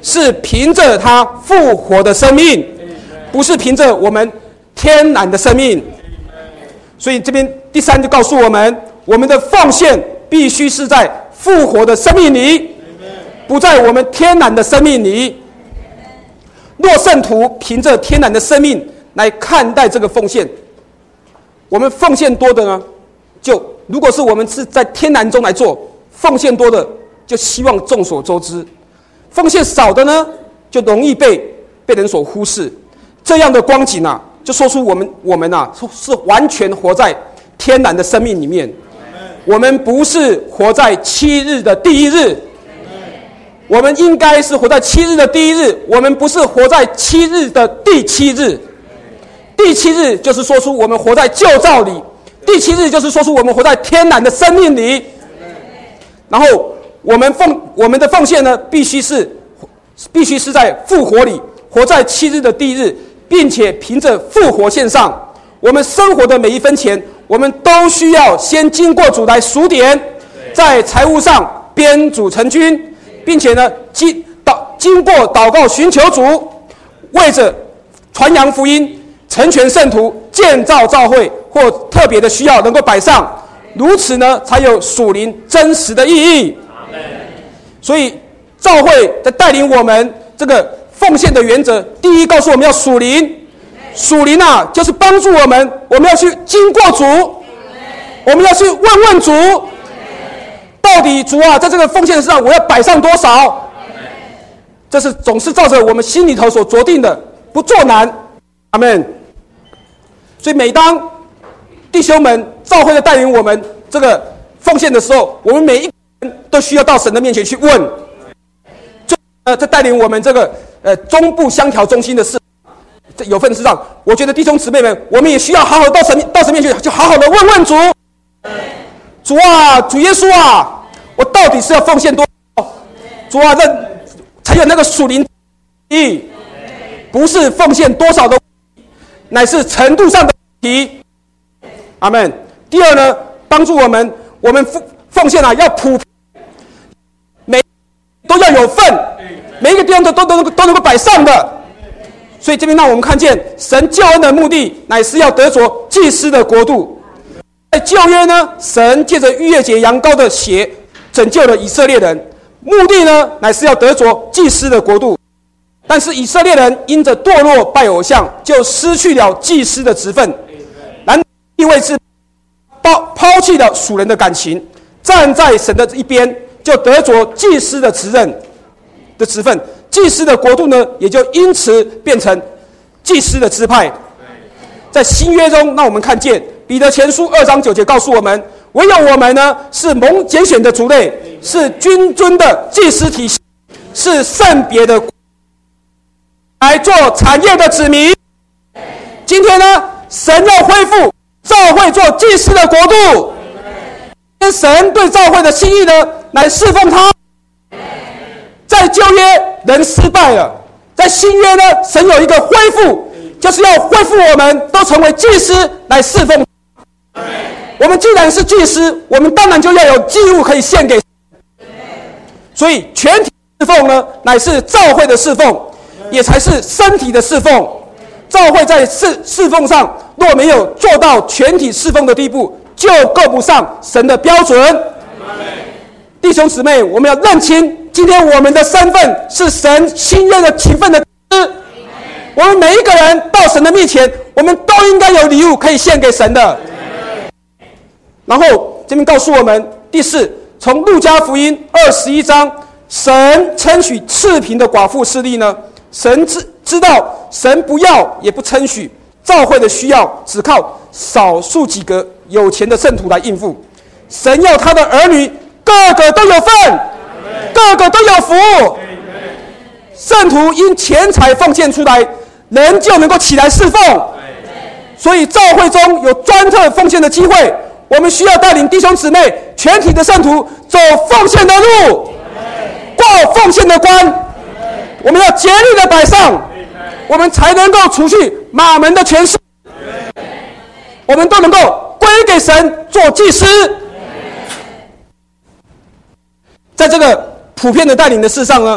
是凭着他复活的生命，不是凭着我们天然的生命。所以这边第三就告诉我们，我们的奉献必须是在复活的生命里，不在我们天然的生命里。若圣徒凭着天然的生命来看待这个奉献，我们奉献多的呢，就如果是我们是在天然中来做，奉献多的就希望众所周知，奉献少的呢，就容易被被人所忽视。这样的光景啊，就说出我们我们啊是完全活在天然的生命里面。我们不是活在七日的第一日，我们应该是活在七日的第一日，我们不是活在七日的第七日。第七日就是说出我们活在旧造里，第七日就是说出我们活在天然的生命里。然后我们奉我们的奉献呢，必须是必须是在复活里，活在七日的第一日，并且凭着复活献上。我们生活的每一分钱，我们都需要先经过主来数点，在财务上编组成军，并且呢，经祷经过祷告寻求主，为着传扬福音、成全圣徒、建造教会或特别的需要能够摆上，如此呢，才有属灵真实的意义。所以教会在带领我们这个奉献的原则，第一告诉我们要属灵。属灵啊，就是帮助我们，我们要去经过主，我们要去问问主，到底主啊，在这个奉献上我要摆上多少？这是总是照着我们心里头所酌定的，不做难。阿们。所以每当弟兄们教会的带领我们这个奉献的时候，我们每一个人都需要到神的面前去问。最呃，在带领我们这个呃中部乡调中心的事。有份事上，我觉得弟兄姊妹们，我们也需要好好到神到神面前，就好好的问问主，主啊，主耶稣啊，我到底是要奉献多少？主啊，这才有那个属灵意义，不是奉献多少的问题，乃是程度上的问题。阿们。第二呢，帮助我们，我们奉奉献啊，要普遍，每都要有份，每一个地方都都都都能够摆上的。所以这边让我们看见神救恩的目的乃是要得着祭司的国度。在旧约呢，神借着逾越节羊羔的血拯救了以色列人，目的呢乃是要得着祭司的国度。但是以色列人因着堕落拜偶像，就失去了祭司的职分，然地位是抛弃了属人的感情，站在神的一边，就得着祭司的职任的职分。祭司的国度呢，也就因此变成祭司的支派。在新约中，让我们看见彼得前书二章九节告诉我们，唯有我们呢是蒙拣选的族类，是君尊的祭司体系，是圣别的，来做产业的子民。今天呢，神要恢复教会做祭司的国度，神对教会的心意呢，来侍奉他。在旧约人失败了，在新约呢，神有一个恢复，就是要恢复我们都成为祭司来侍奉。我们既然是祭司，我们当然就要有祭物可以献给。所以全体侍奉呢，乃是教会的侍奉，也才是身体的侍奉。教会在侍侍奉上若没有做到全体侍奉的地步，就够不上神的标准。弟兄姊妹，我们要认清。今天我们的身份是神新约的情分的祭司，我们每一个人到神的面前，我们都应该有礼物可以献给神的。然后这边告诉我们，第四，从路加福音二十一章，神称许赤贫的寡妇势力呢，神知知道神不要也不称许教会的需要，只靠少数几个有钱的圣徒来应付。神要他的儿女个个都有份。个个都有福，圣徒因钱财奉献出来，人就能够起来侍奉。所以教会中有专特奉献的机会，我们需要带领弟兄姊妹全体的圣徒走奉献的路，过奉献的关。我们要竭力的摆上，我们才能够除去马门的权势，我们都能够归给神做祭司。在这个普遍的带领的事上呢，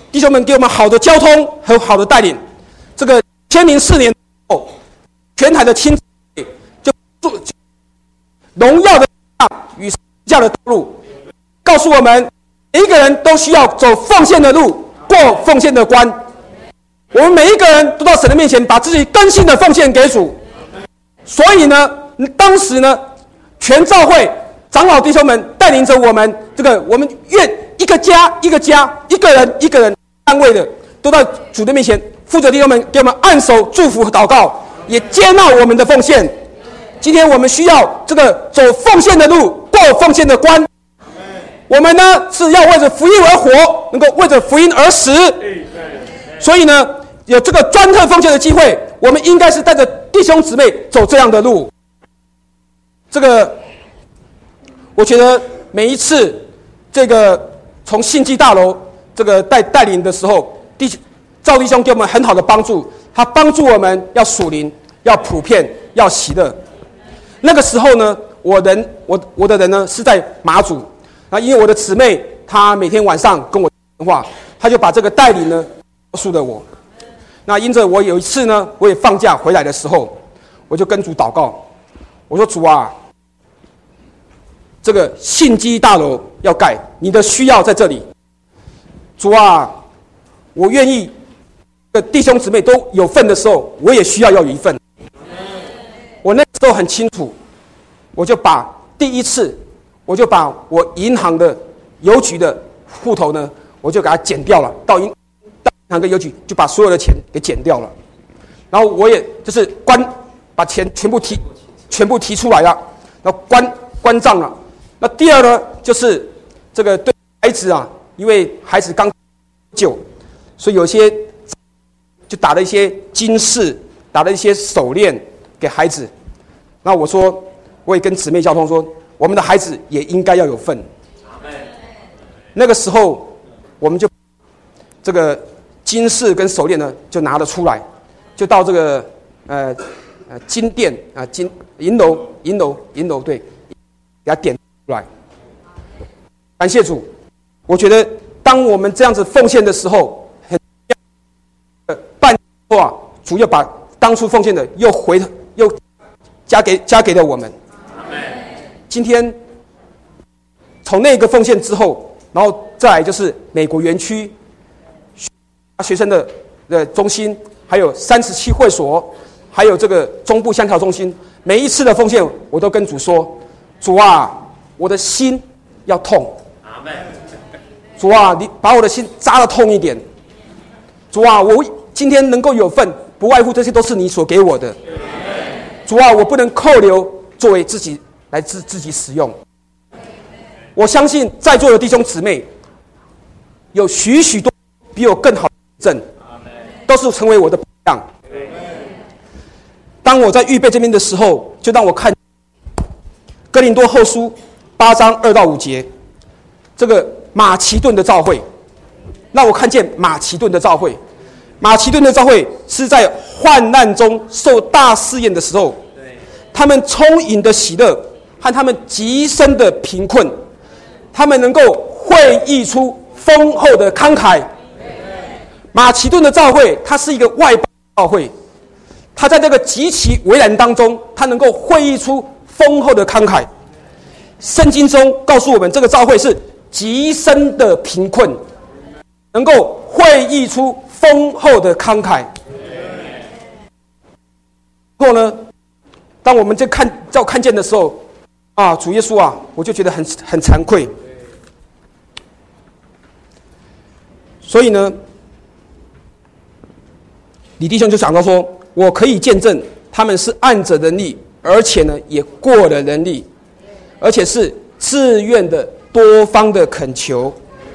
弟兄们给我们好的交通和好的带领。这个千零四年后，全台的亲子就荣耀的与十字架的道路，告诉我们每一个人都需要走奉献的路，过奉献的关。我们每一个人都到神的面前，把自己更新的奉献给主。所以呢，当时呢，全教会长老弟兄们带领着我们，这个我们愿一个家一个家，一个人一个人单位的，都到主的面前，负责弟兄们给我们按手祝福和祷告，也接纳我们的奉献。今天我们需要这个走奉献的路，过奉献的关。我们呢是要为着福音而活，能够为着福音而死。所以呢，有这个专特奉献的机会，我们应该是带着弟兄姊妹走这样的路。这个，我觉得每一次这个从信基大楼这个带带领的时候，弟赵弟兄给我们很好的帮助，他帮助我们要属灵，要普遍，要喜乐。那个时候呢，我人我我的人呢是在马祖，啊，因为我的姊妹她每天晚上跟我电话，她就把这个带领呢告诉了我。那因着我有一次呢，我也放假回来的时候，我就跟主祷告，我说主啊，这个信基大楼要盖，你的需要在这里。主啊，我愿意，弟兄姊妹都有份的时候，我也需要要有一份。我那时候很清楚，我就把第一次，我就把我银行的邮局的户头呢，我就给它剪掉了，到银到银行跟邮局就把所有的钱给剪掉了，然后我也就是关把钱全部提全部提出来了，然后关关账了。那第二呢，就是这个对孩子啊，因为孩子刚救，所以有些就打了一些金饰，打了一些手链给孩子。那我说，我也跟姊妹交通说，我们的孩子也应该要有份。那个时候，我们就这个金饰跟手链呢，就拿了出来，就到这个呃呃金店啊金银楼银楼银楼对，给他点出来。感谢主，我觉得当我们这样子奉献的时候，很办后啊，主又把当初奉献的又回又加给加给了我们。今天从那个奉献之后，然后再来就是美国园区学生的的中心，还有三十七会所，还有这个中部乡调中心，每一次的奉献，我都跟主说：主啊，我的心要痛。主啊，你把我的心扎得痛一点。主啊，我今天能够有份，不外乎这些都是你所给我的。主啊，我不能扣留作为自己来自自己使用。我相信在座的弟兄姊妹有许许多比我更好的证，都是成为我的榜样。当我在预备这边的时候，就让我看哥林多后书八章二到五节，这个马其顿的教会，让我看见马其顿的教会。马其顿的教会是在患难中受大试验的时候，他们充盈的喜乐和他们极深的贫困，他们能够会溢出丰厚的慷慨。马其顿的教会，它是一个外邦教会，它在这个极其危难当中，它能够会溢出丰厚的慷慨。圣经中告诉我们，这个教会是极深的贫困，能够会溢出丰厚的慷慨。然后呢，当我们在看照看见的时候，啊，主耶稣啊，我就觉得很很惭愧。所以呢，李弟兄就讲到说，我可以见证他们是按着能力，而且呢也过了能力，而且是自愿的多方的恳求。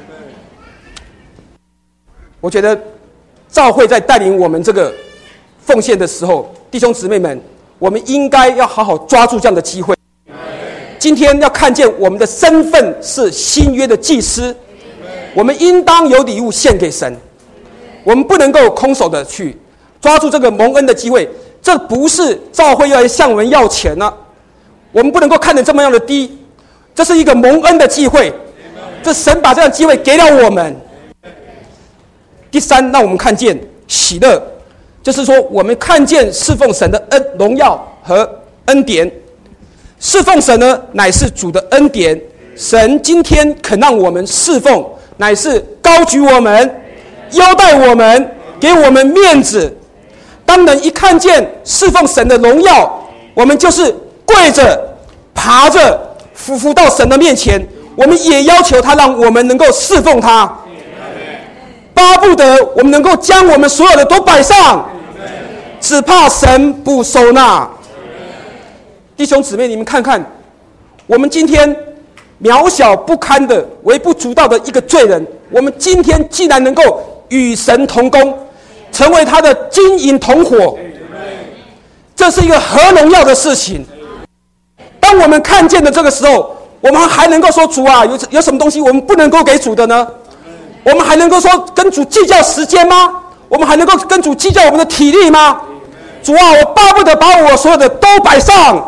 我觉得教会在带领我们这个奉献的时候，弟兄姊妹们，我们应该要好好抓住这样的机会。今天要看见我们的身份是新约的祭司，我们应当有礼物献给神，我们不能够空手的去抓住这个蒙恩的机会。这不是教会要来向我们要钱呢、啊，我们不能够看得这么样的低，这是一个蒙恩的机会，这神把这样的机会给了我们。 第三，让我们看见喜乐，就是说我们看见侍奉神的恩荣耀和恩典。侍奉神呢，乃是主的恩典。神今天肯让我们侍奉，乃是高举我们，优待我们，给我们面子。当人一看见侍奉神的荣耀，我们就是跪着、爬着、匍匐到神的面前。我们也要求他，让我们能够侍奉他，巴不得我们能够将我们所有的都摆上，只怕神不收纳。弟兄姊妹，你们看看，我们今天渺小不堪的、微不足道的一个罪人，我们今天既然能够与神同工，成为他的金银铜火，这是一个何荣耀的事情。当我们看见的这个时候，我们还能够说主啊，有有什么东西我们不能够给主的呢？我们还能够说跟主计较时间吗？我们还能够跟主计较我们的体力吗？主啊，我巴不得把我所有的都摆上。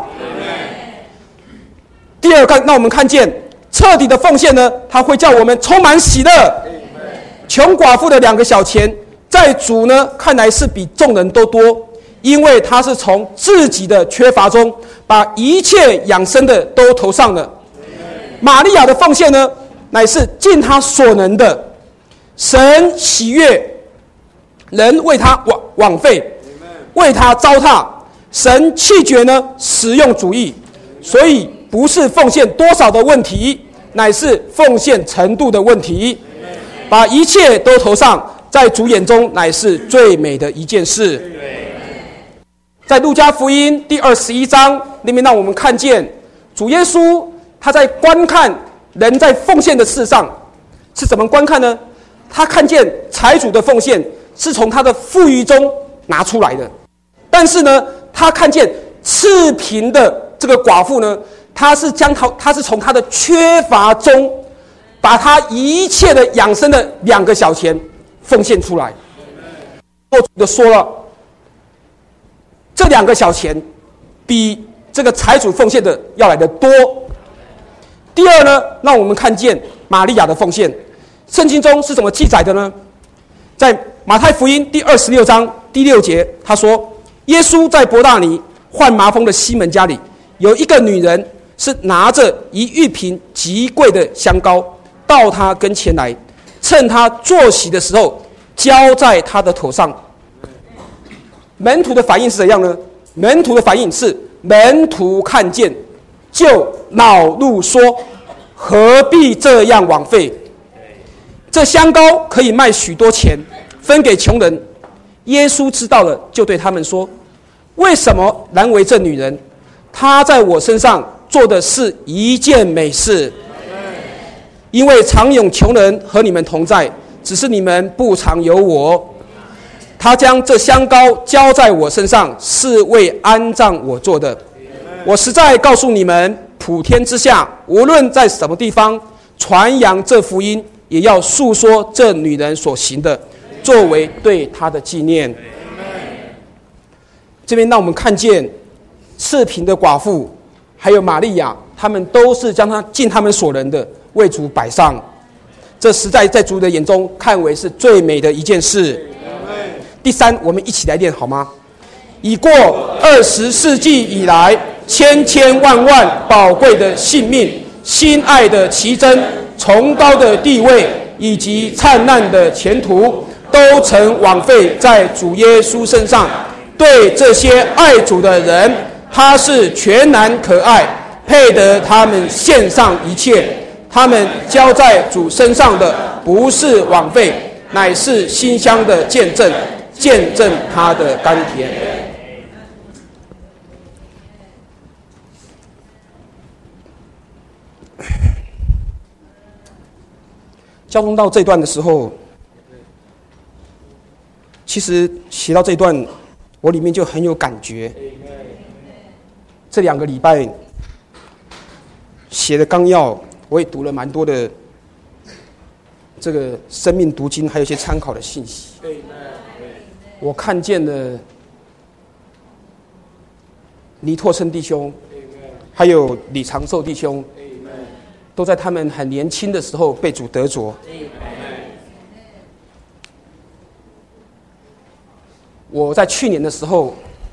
第二个，让我们看见彻底的奉献呢，它会叫我们充满喜乐。穷寡妇的两个小钱，在主呢看来是比众人都多，因为他是从自己的缺乏中把一切养生的都投上了。玛利亚的奉献呢，乃是尽他所能的，神喜悦人为他枉枉费，为他糟蹋，神弃绝呢实用主义，所以不是奉献多少的问题，乃是奉献程度的问题。把一切都投上，在主眼中乃是最美的一件事。在路加福音第二十一章里面，让我们看见主耶稣他在观看人在奉献的事上是怎么观看呢？他看见财主的奉献是从他的富裕中拿出来的，但是呢，他看见赤贫的这个寡妇呢，他是将他他是从他的缺乏中，把他一切的养生的两个小钱奉献出来。我就说了，这两个小钱比这个财主奉献的要来的多。第二呢，让我们看见玛利亚的奉献。圣经中是怎么记载的呢？在马太福音第二十六章第六节，他说：耶稣在伯大尼患麻风的西门家里，有一个女人是拿着一玉瓶极贵的香膏到他跟前来，趁他坐席的时候浇在他的头上。门徒的反应是怎样呢？门徒的反应是，门徒看见就恼怒说：何必这样枉费？这香膏可以卖许多钱，分给穷人。耶稣知道了，就对他们说：为什么难为这女人？她在我身上做的是一件美事。因为常有穷人和你们同在，只是你们不常有我。他将这香膏浇在我身上，是为安葬我做的。我实在告诉你们，普天之下，无论在什么地方传扬这福音，也要述说这女人所行的，作为对她的纪念。这边让我们看见赤贫的寡妇还有玛利亚，他们都是将她尽他们所能的为主摆上，这实在在主的眼中看为是最美的一件事。第三，我们一起来念好吗？已过二十世纪以来，千千万万宝贵的性命、心爱的奇珍、崇高的地位以及灿烂的前途，都曾枉费在主耶稣身上。对这些爱主的人，他是全然可爱，配得他们献上一切。他们交在主身上的不是枉费，乃是馨香的见证，见证他的甘甜。交通到这段的时候，其实写到这段，我里面就很有感觉。这两个礼拜写的纲要，我也读了蛮多的这个生命读经，还有一些参考的信息。我看见了尼拓琛弟兄，还有李长寿弟兄，都在他们很年轻的时候被主得着。 我在去年的时候，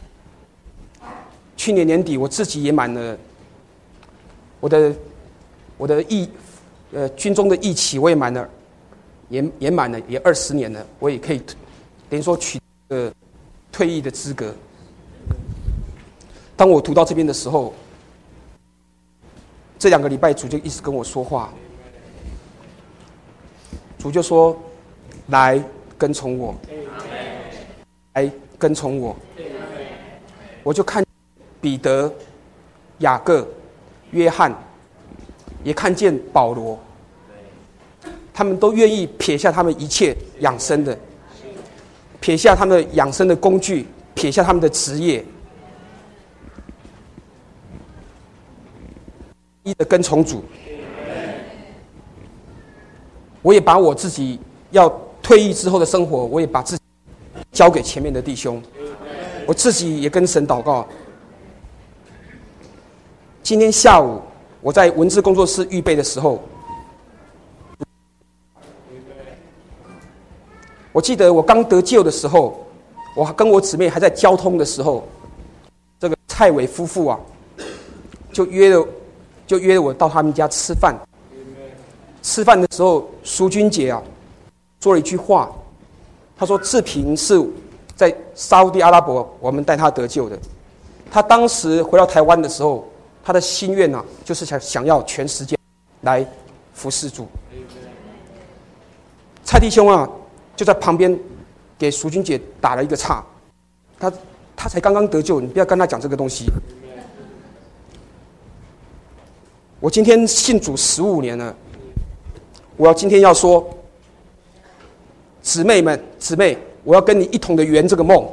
去年年底我自己也满了我的我的役呃军中的役期，我也满了，也也满了也二十年了，我也可以等于说取得退役的资格。当我读到这边的时候，这两个礼拜主就一直跟我说话，主就说：“来跟从我，来跟从我。”我就看彼得、雅各、约翰，也看见保罗，他们都愿意撇下他们一切养生的，撇下他们的养生的工具，撇下他们的职业，一的跟从主。我也把我自己要退役之后的生活，我也把自己交给前面的弟兄。我自己也跟神祷告。今天下午我在文字工作室预备的时候，我记得我刚得救的时候，我跟我姊妹还在交通的时候，这个蔡伟夫妇啊，就约了，就约了我到他们家吃饭。吃饭的时候，淑君姐啊，说了一句话，她说：“志平是在沙烏地阿拉伯，我们带他得救的。他当时回到台湾的时候，他的心愿啊，就是想想要全时间来服侍主。”蔡弟兄啊，就在旁边给淑君姐打了一个岔，他他才刚刚得救，你不要跟他讲这个东西。我今天信主十五年了。我要今天要说，姊妹们，姊妹，我要跟你一同的圆这个梦。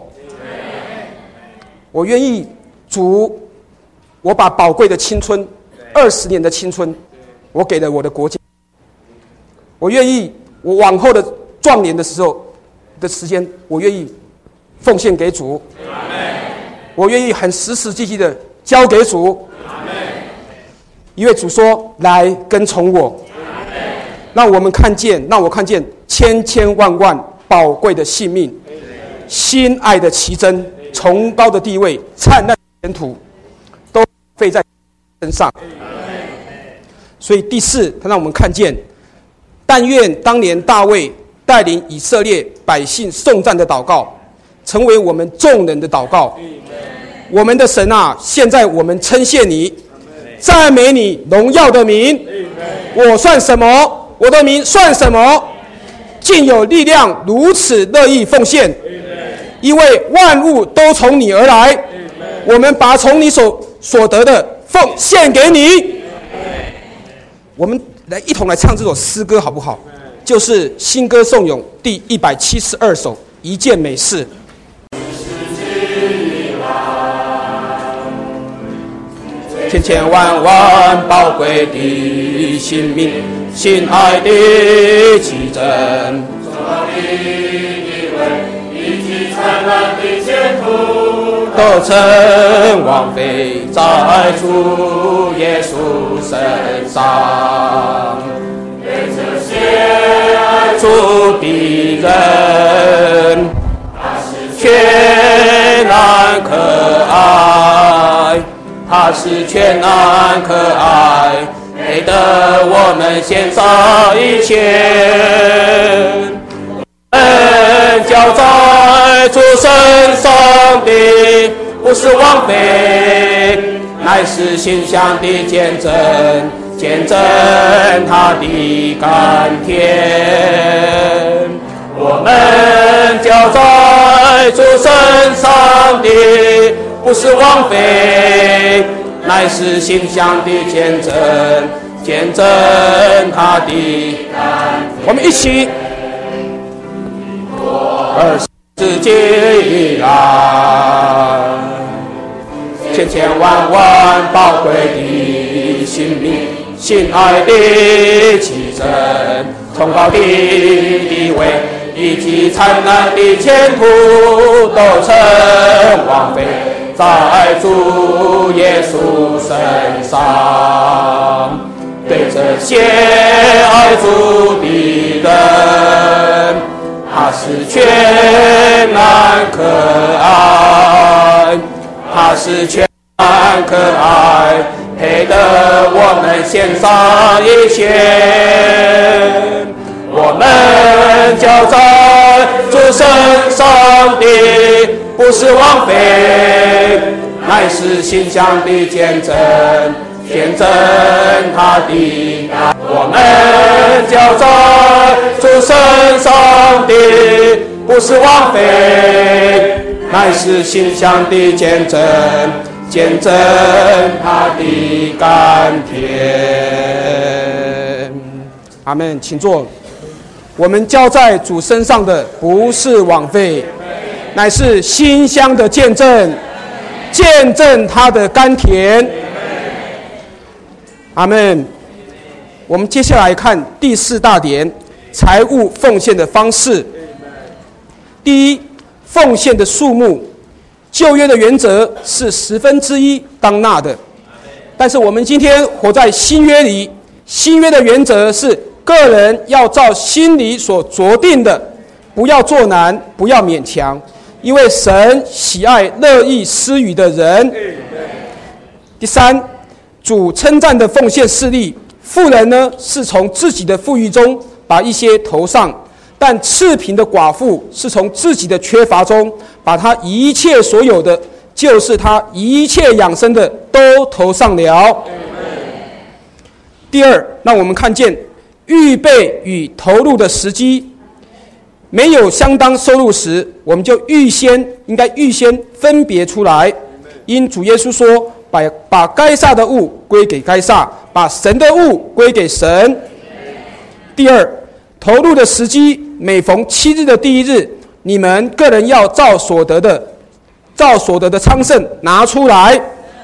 我愿意主，我把宝贵的青春，二十年的青春，我给了我的国家。我愿意，我往后的壮年的时候的时间，我愿意奉献给主。我愿意很实实际际的交给主。因为主说：“来跟从我。”让我们看见，让我看见千千万万宝贵的性命，心爱的奇珍，崇高的地位，灿烂的前途，都费在身上。所以第四，他让我们看见，但愿当年大卫带领以色列百姓颂赞的祷告，成为我们众人的祷告。我们的神啊，现在我们称谢你，赞美你荣耀的名。我算什么？我的名算什么？竟有力量如此乐意奉献，因为万物都从你而来。我们把从你所所得的奉献给你。我们来一同来唱这首诗歌好不好？就是新歌颂咏第一百七十二首《一件美事》。千千万万宝贵的性命，心爱的奇珍，崇高的地位，以及灿烂的前途，都曾枉费在主耶稣身上。对这些爱主的人，他是全然可爱。他是全然可爱，配得我们献上一切。恩交在主身上的不是枉费，乃是馨香的见证，见证他的甘甜。我们交在主身上的不是枉费，乃是馨香的见证，见证他的甘甜。我们一起，二十既然，千千万万宝贵的性命，心爱的奇珍，崇高的地位，以及灿烂的前途，都曾枉费在主耶稣身上。对这些爱主的人，他他是全然可爱，他是全然可爱，配得我们献上一切。我们交在主身上的不是枉费，乃是馨香的见证，见证他的爱。我们交在主身上的不是枉费，乃是馨香的见证，见证他的甘甜。阿们，请坐。我们交在主身上的不是枉费，乃是馨香的见证，见证他的甘甜。阿们。我们接下来看第四大点，财务奉献的方式。第一，奉献的数目。旧约的原则是十分之一当纳的，但是我们今天活在新约里，新约的原则是个人要照心里所酌定的，不要做难，不要勉强，因为神喜爱乐意施予的人。第三，主称赞的奉献事例，富人呢是从自己的富裕中把一些投上，但赤贫的寡妇是从自己的缺乏中把他一切所有的，就是他一切养生的都投上了。第二，让我们看见预备与投入的时机。没有相当收入时，我们就预先应该预先分别出来。因主耶稣说，把把该撒的物归给该撒，把神的物归给神。第二，投入的时机，每逢七日的第一日，你们个人要照所得的，照所得的昌盛拿出来。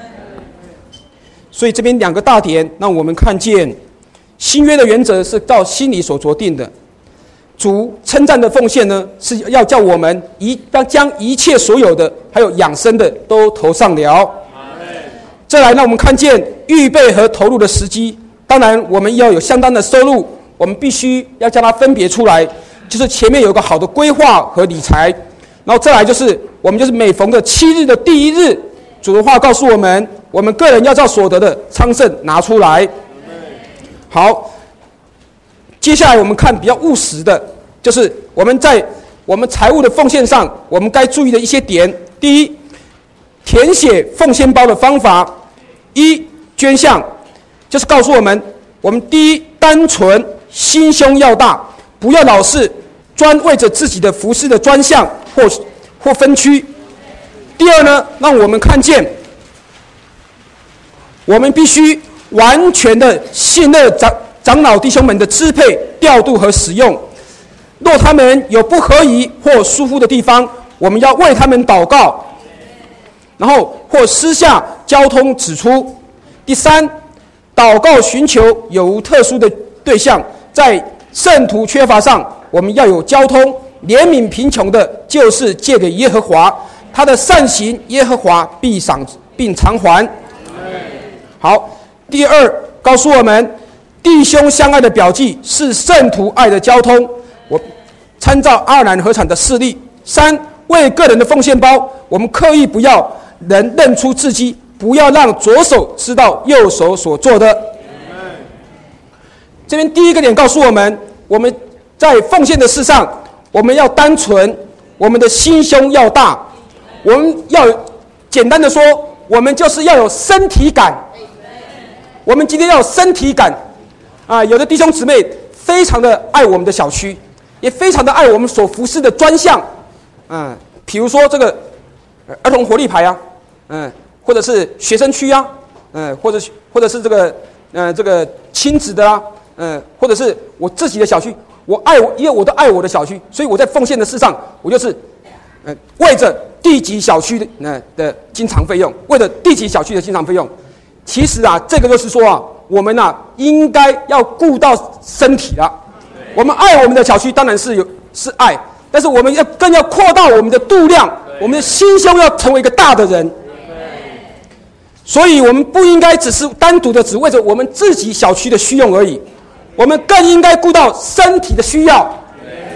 所以这边两个大点，让我们看见新约的原则是照心里所酌定的。主称赞的奉献呢，是要叫我们一将一切所有的，还有养生的都投上了。再来，让我们看见预备和投入的时机。当然，我们要有相当的收入，我们必须要将它分别出来，就是前面有一个好的规划和理财。然后再来就是，我们就是每逢的七日的第一日，主的话告诉我们，我们个人要照所得的昌盛拿出来。好。接下来我们看比较务实的，就是我们在我们财务的奉献上，我们该注意的一些点。第一，填写奉献包的方法。一，捐项，就是告诉我们，我们第一，单纯，心胸要大，不要老是专为着自己的服事的专项或或分区。第二呢，让我们看见，我们必须完全的信任长长老弟兄们的支配、调度和使用。若他们有不合宜或疏忽的地方，我们要为他们祷告，然后或私下交通指出。第三，祷告寻求有无特殊的对象，在圣徒缺乏上，我们要有交通。怜悯贫穷的，就是借给耶和华，他的善行耶和华必赏并偿还。好，第二告诉我们，弟兄相爱的表记是圣徒爱的交通。我参照阿兰合场的事例。三，为个人的奉献包，我们刻意不要人认出自己，不要让左手知道右手所做的。这边第一个点告诉我们，我们在奉献的事上，我们要单纯，我们的心胸要大，我们要简单的说，我们就是要有身体感。我们今天要有身体感啊！有的弟兄姊妹非常的爱我们的小区，也非常的爱我们所服侍的专项，嗯，比如说这个儿童活力牌啊，嗯，或者是学生区啊，嗯，或者或者是这个呃这个亲子的啊，嗯，或者是我自己的小区，我爱我，因为我都爱我的小区，所以我在奉献的事上，我就是呃为着地级小区的呃的经常费用，为着地级小区的经常费用。其实啊，这个就是说啊，我们啊应该要顾到身体了。我们爱我们的小区，当然是有是爱，但是我们要更要扩大我们的度量，我们的心胸要成为一个大的人。所以，我们不应该只是单独的只为着我们自己小区的需用而已，我们更应该顾到身体的需要。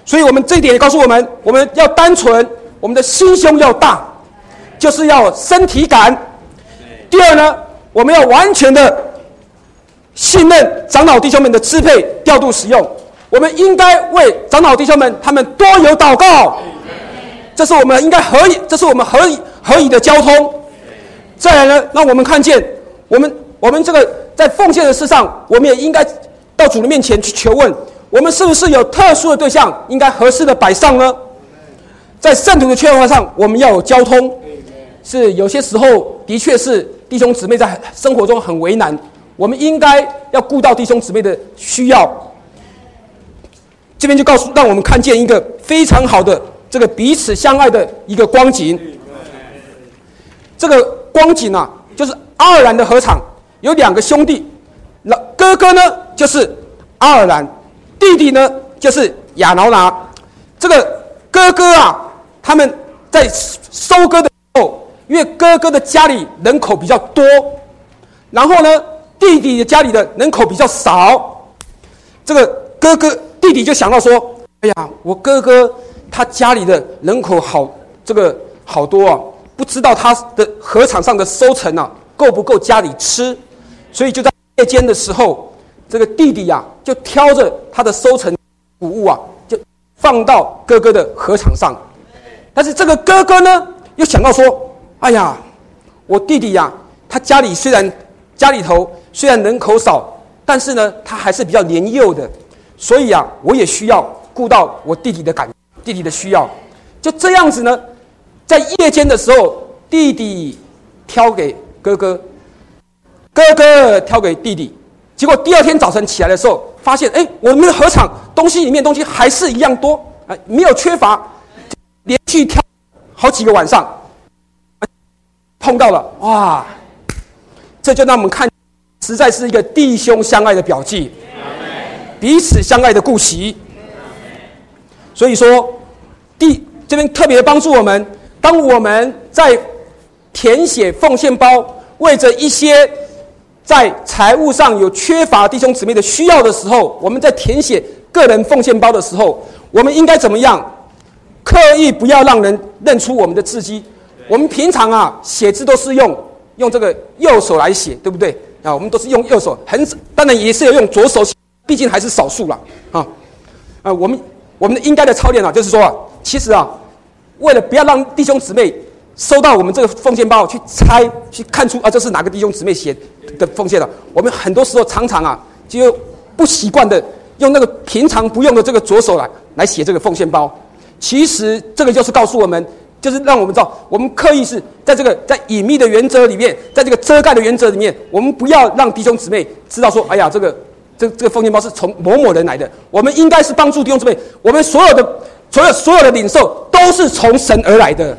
所以我们这一点也告诉我们，我们要单纯，我们的心胸要大，就是要身体感。第二呢，我们要完全的信任长老弟兄们的支配、调度、使用。我们应该为长老弟兄们他们多有祷告，这是我们应该合理，这是我们合理合理的交通。再来呢，让我们看见，我们我们这个在奉献的事上，我们也应该到主的面前去求问，我们是不是有特殊的对象，应该合适的摆上呢？在圣徒的劝化上，我们要有交通。是有些时候的确是弟兄姊妹在生活中很为难，我们应该要顾到弟兄姊妹的需要。这边就告诉让我们看见一个非常好的这个彼此相爱的一个光景。这个光景啊，就是阿尔兰的禾场有两个兄弟，哥哥呢就是阿尔兰，弟弟呢就是亚劳拿。这个哥哥啊，他们在收割的时候，因为哥哥的家里人口比较多，然后呢弟弟的家里的人口比较少，这个哥哥弟弟就想到说，哎呀，我哥哥他家里的人口好这个好多啊，不知道他的禾场上的收成啊够不够家里吃，所以就在夜间的时候，这个弟弟啊就挑着他的收成谷物啊，就放到哥哥的禾场上。但是这个哥哥呢又想到说，哎呀，我弟弟呀、啊，他家里虽然家里头虽然人口少，但是呢他还是比较年幼的，所以啊我也需要顾到我弟弟的感弟弟的需要。就这样子呢，在夜间的时候，弟弟挑给哥哥，哥哥挑给弟弟，结果第二天早晨起来的时候，发现哎，我们的禾场东西里面东西还是一样多啊，没有缺乏，连续挑好几个晚上，碰到了哇，这就让我们看，实在是一个弟兄相爱的表记，彼此相爱的顾惜。所以说，第这边特别帮助我们，当我们在填写奉献包，为着一些在财务上有缺乏弟兄姊妹的需要的时候，我们在填写个人奉献包的时候，我们应该怎么样？刻意不要让人认出我们的字迹。我们平常啊写字都是用用这个右手来写，对不对啊？我们都是用右手，很当然也是有用左手写，毕竟还是少数啦啊。啊，我们我们应该的操练啊，就是说啊，其实啊，为了不要让弟兄姊妹收到我们这个奉献包去猜去看出啊这是哪个弟兄姊妹写的奉献了，我们很多时候常常啊就不习惯的用那个平常不用的这个左手来来写这个奉献包。其实这个就是告诉我们，就是让我们知道，我们刻意是在这个在隐秘的原则里面，在这个遮盖的原则里面，我们不要让弟兄姊妹知道说，哎呀，这个这这个奉献包是从某某人来的。我们应该是帮助弟兄姊妹，我们所有的所有所有的领受都是从神而来的。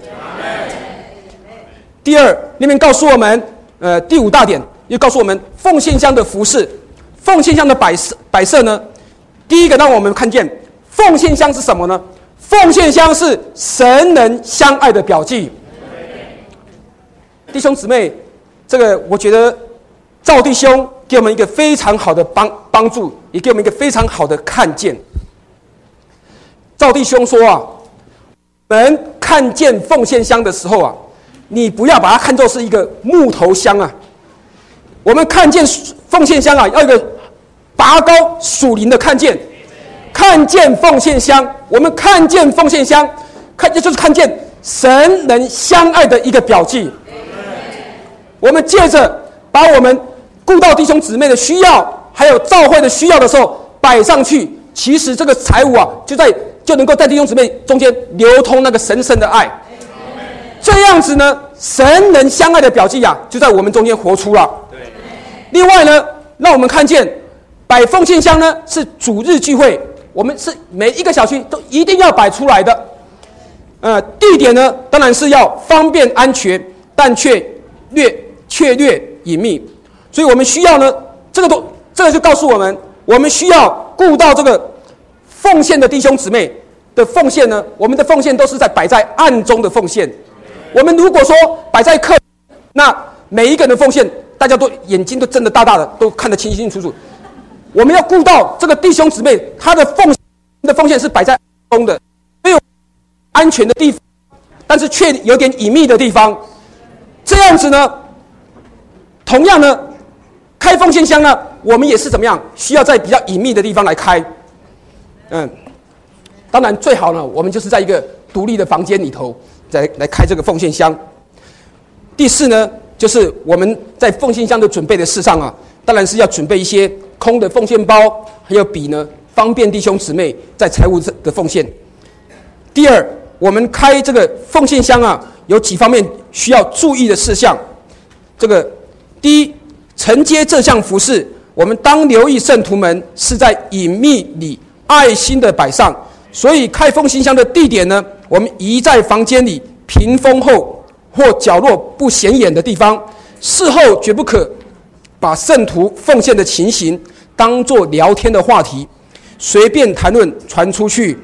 第二，那边告诉我们，呃，第五大点又告诉我们奉献箱的服饰，奉献箱的摆设摆设呢，第一个让我们看见奉献箱是什么呢？奉献箱是神人相爱的表记。弟兄姊妹，这个我觉得赵弟兄给我们一个非常好的帮帮助，也给我们一个非常好的看见。赵弟兄说啊，我们看见奉献箱的时候啊，你不要把它看作是一个木头箱啊。我们看见奉献箱啊，要一个拔高属灵的看见。看见奉献箱，我们看见奉献箱，看就是看见神人相爱的一个表记。我们借着把我们顾到弟兄姊妹的需要，还有教会的需要的时候摆上去，其实这个财物啊，就在就能够在弟兄姊妹中间流通那个神圣的爱。这样子呢，神人相爱的表记啊，就在我们中间活出了。另外呢，让我们看见摆奉献箱呢是主日聚会。我们是每一个小区都一定要摆出来的，呃，地点呢当然是要方便安全，但却略却略隐秘，所以我们需要呢，这个都这个就告诉我们，我们需要顾到这个奉献的弟兄姊妹的奉献呢，我们的奉献都是在摆在暗中的奉献。我们如果说摆在客，那每一个人的奉献，大家都眼睛都睁得大大的，都看得清清楚楚。我们要顾到这个弟兄姊妹，他的奉的奉献是摆在通的，没有安全的地方，但是却有点隐秘的地方。这样子呢，同样呢，开奉献箱呢，我们也是怎么样？需要在比较隐秘的地方来开。嗯，当然最好呢，我们就是在一个独立的房间里头，再来开这个奉献箱。第四呢，就是我们在奉献箱的准备的事上啊，当然是要准备一些空的奉献包，还有笔呢，方便弟兄姊妹在财务的奉献。第二，我们开这个奉献箱啊，有几方面需要注意的事项。这个第一，承接这项服事，我们当留意圣徒们是在隐秘里爱心的摆上，所以开奉献箱的地点呢，我们移在房间里屏风后或角落不显眼的地方。事后绝不可把圣徒奉献的情形当作聊天的话题，随便谈论传出去。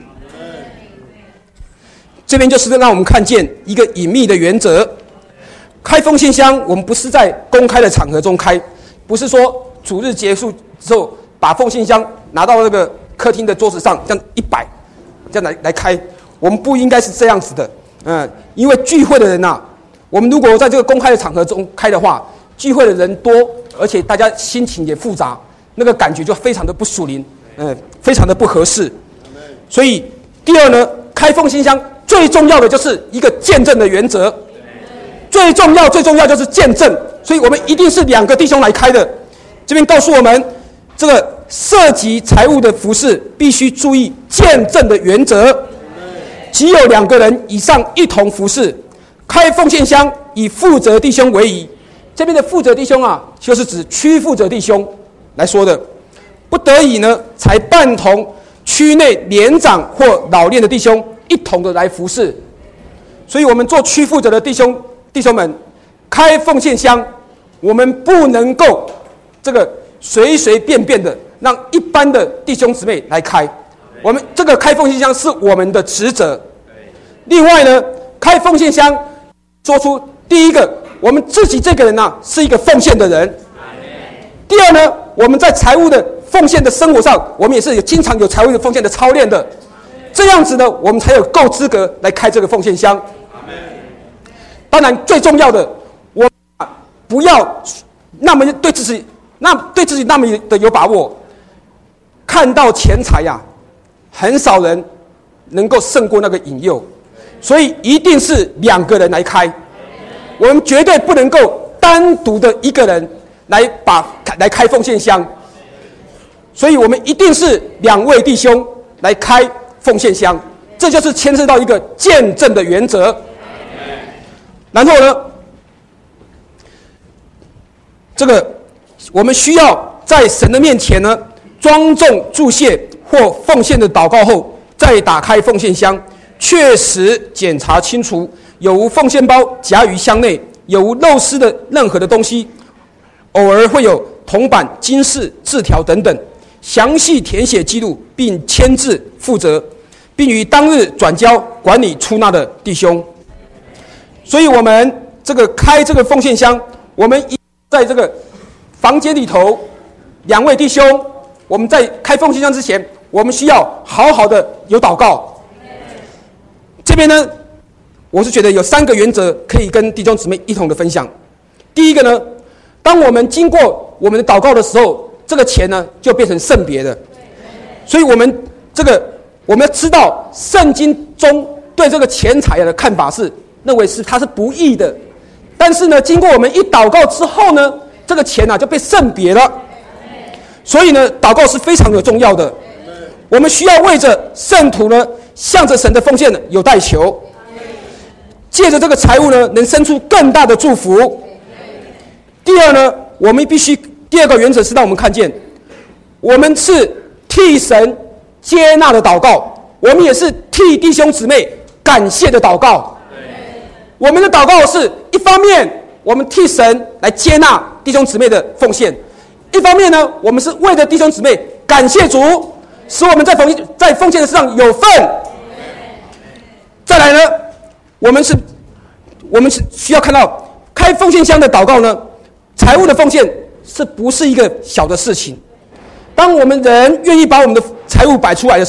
这边就是让我们看见一个隐秘的原则。开奉献箱，我们不是在公开的场合中开，不是说主日结束之后把奉献箱拿到那个客厅的桌子上这样一摆，这样来来开。我们不应该是这样子的，嗯，因为聚会的人呐、啊，我们如果在这个公开的场合中开的话，聚会的人多，而且大家心情也复杂，那个感觉就非常的不属灵，嗯，非常的不合适。所以第二呢，开奉献箱最重要的就是一个见证的原则。最重要最重要就是见证，所以我们一定是两个弟兄来开的。这边告诉我们，这个涉及财务的服事必须注意见证的原则，只有两个人以上一同服事。开奉献箱以负责弟兄为宜，这边的负责弟兄啊，就是指区负责弟兄来说的，不得已呢，才伴同区内年长或老练的弟兄一同的来服事。所以我们做区负责的弟兄弟兄们，开奉献箱，我们不能够这个随随便便的让一般的弟兄姊妹来开，我们这个开奉献箱是我们的职责。另外呢，开奉献箱说出第一个，我们自己这个人呢、啊、是一个奉献的人。第二呢，我们在财务的奉献的生活上，我们也是有经常有财务的奉献的操练的，这样子呢，我们才有够资格来开这个奉献箱。当然，最重要的，我不要那么对自己，那对自己那么的有把握。看到钱财呀、啊，很少人能够胜过那个引诱，所以一定是两个人来开。我们绝对不能够单独的一个人来把来开奉献箱，所以我们一定是两位弟兄来开奉献箱，这就是牵涉到一个见证的原则。然后呢，这个我们需要在神的面前呢，庄重祝谢或奉献的祷告后，再打开奉献箱，确实检查清楚有无奉献包夹于箱内，有无漏失的任何的东西，偶尔会有铜板、金饰、字条等等，详细填写记录并签字负责，并于当日转交管理出纳的弟兄。所以我们这个开这个奉献箱，我们在这个房间里头，两位弟兄，我们在开奉献箱之前，我们需要好好的有祷告。这边呢，我是觉得有三个原则可以跟弟兄姊妹一同的分享。第一个呢，当我们经过我们的祷告的时候，这个钱呢就变成圣别的。所以我们这个我们要知道，圣经中对这个钱财的看法是认为是它是不义的，但是呢，经过我们一祷告之后呢，这个钱啊就被圣别了。所以呢，祷告是非常有重要的。我们需要为着圣徒呢，向着神的奉献有代求，借着这个财物呢，能生出更大的祝福。第二呢，我们必须第二个原则是让我们看见，我们是替神接纳的祷告，我们也是替弟兄姊妹感谢的祷告。我们的祷告是一方面，我们替神来接纳弟兄姊妹的奉献；一方面呢，我们是为了弟兄姊妹感谢主，使我们在奉在奉献的事上有份。再来呢，我们是，我们是需要看到开奉献箱的祷告呢，财务的奉献是不是一个小的事情？当我们人愿意把我们的财物摆出来的时候，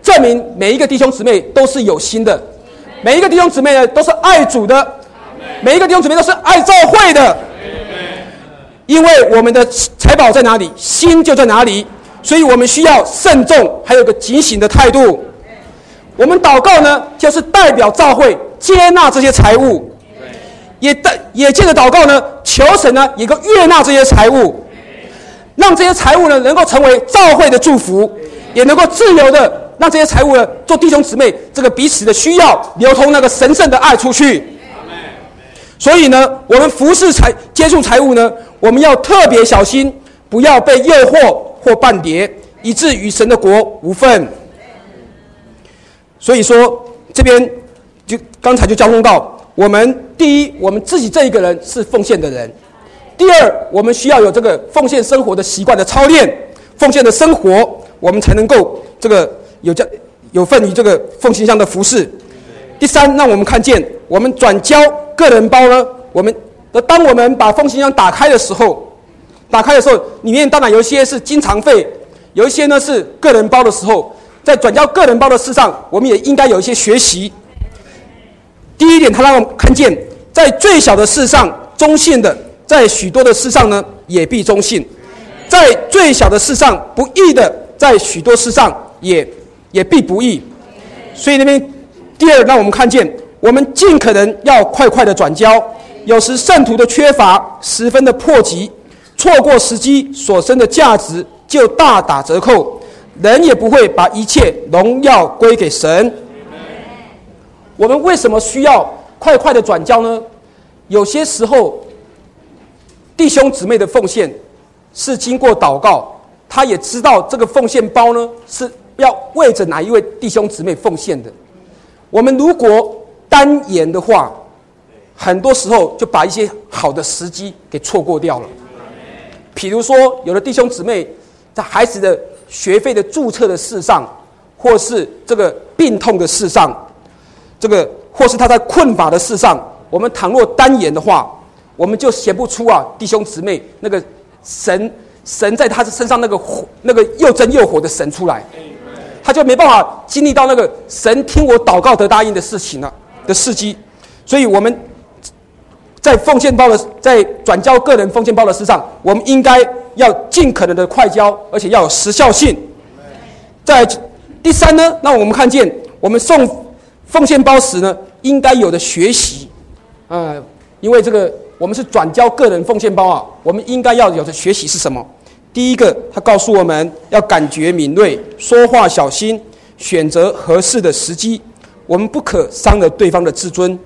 证明每一个弟兄姊妹都是有心的，每一个弟兄姊妹呢都是爱主的，每一个弟兄姊妹都是爱教会的。因为我们的财宝在哪里，心就在哪里，所以我们需要慎重，还有个警醒的态度。我们祷告呢，就是代表教会接纳这些财物，也带也借着祷告呢，求神呢也能够悦纳这些财物，让这些财物呢能够成为教会的祝福，也能够自由的让这些财物呢做弟兄姊妹这个彼此的需要，流通那个神圣的爱出去。所以呢，我们服侍财接触财物呢，我们要特别小心，不要被诱惑或絆跌，以致与神的国无份。所以说，这边就刚才就交通到，我们第一，我们自己这一个人是奉献的人；第二，我们需要有这个奉献生活的习惯的操练，奉献的生活，我们才能够这个有这有份于这个奉献上的服事。第三，让我们看见我们转交个人包呢，我们当我们把奉献箱打开的时候，打开的时候，里面当然有一些是经常费，有一些呢是个人包的时候，在转交个人包的事上，我们也应该有一些学习。第一点，他让我们看见，在最小的事上忠信的，在许多的事上呢也必忠信；在最小的事上不义的，在许多事上也也必不义。所以那边第二，让我们看见，我们尽可能要快快的转交。有时圣徒的缺乏十分的迫急，错过时机所生的价值就大打折扣，人也不会把一切荣耀归给神。我们为什么需要快快的转交呢？有些时候弟兄姊妹的奉献是经过祷告，他也知道这个奉献包呢是要为着哪一位弟兄姊妹奉献的。我们如果单言的话，很多时候就把一些好的时机给错过掉了。比如说，有的弟兄姊妹在孩子的学费的注册的事上，或是这个病痛的事上，这个或是他在困乏的事上，我们倘若单言的话，我们就写不出啊弟兄姊妹那个神神在他身上那个火那个又真又火的神出来，他就没办法经历到那个神听我祷告得答应的事情了的事迹。所以我们在奉献包的在转交个人奉献包的事上，我们应该要尽可能的快交，而且要有时效性。在第三呢，让我们看见我们送奉献包时呢，应该有的学习，呃，因为这个我们是转交个人奉献包啊，我们应该要有的学习是什么？第一个，他告诉我们要感觉敏锐，说话小心，选择合适的时机，我们不可伤了对方的自尊。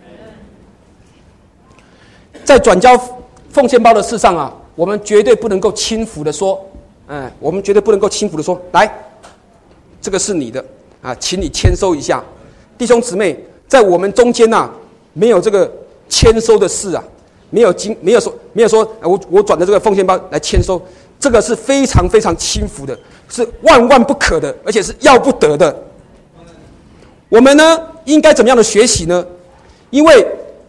在转交奉献包的事上啊，我们绝对不能够轻浮的说，嗯，我们绝对不能够轻浮的说，来，这个是你的啊，请你签收一下。弟兄姊妹，在我们中间啊，没有这个签收的事啊，没有经没有说没有说，我我转的这个奉献包来签收，这个是非常非常轻浮的，是万万不可的，而且是要不得的。我们呢，应该怎么样的学习呢？因为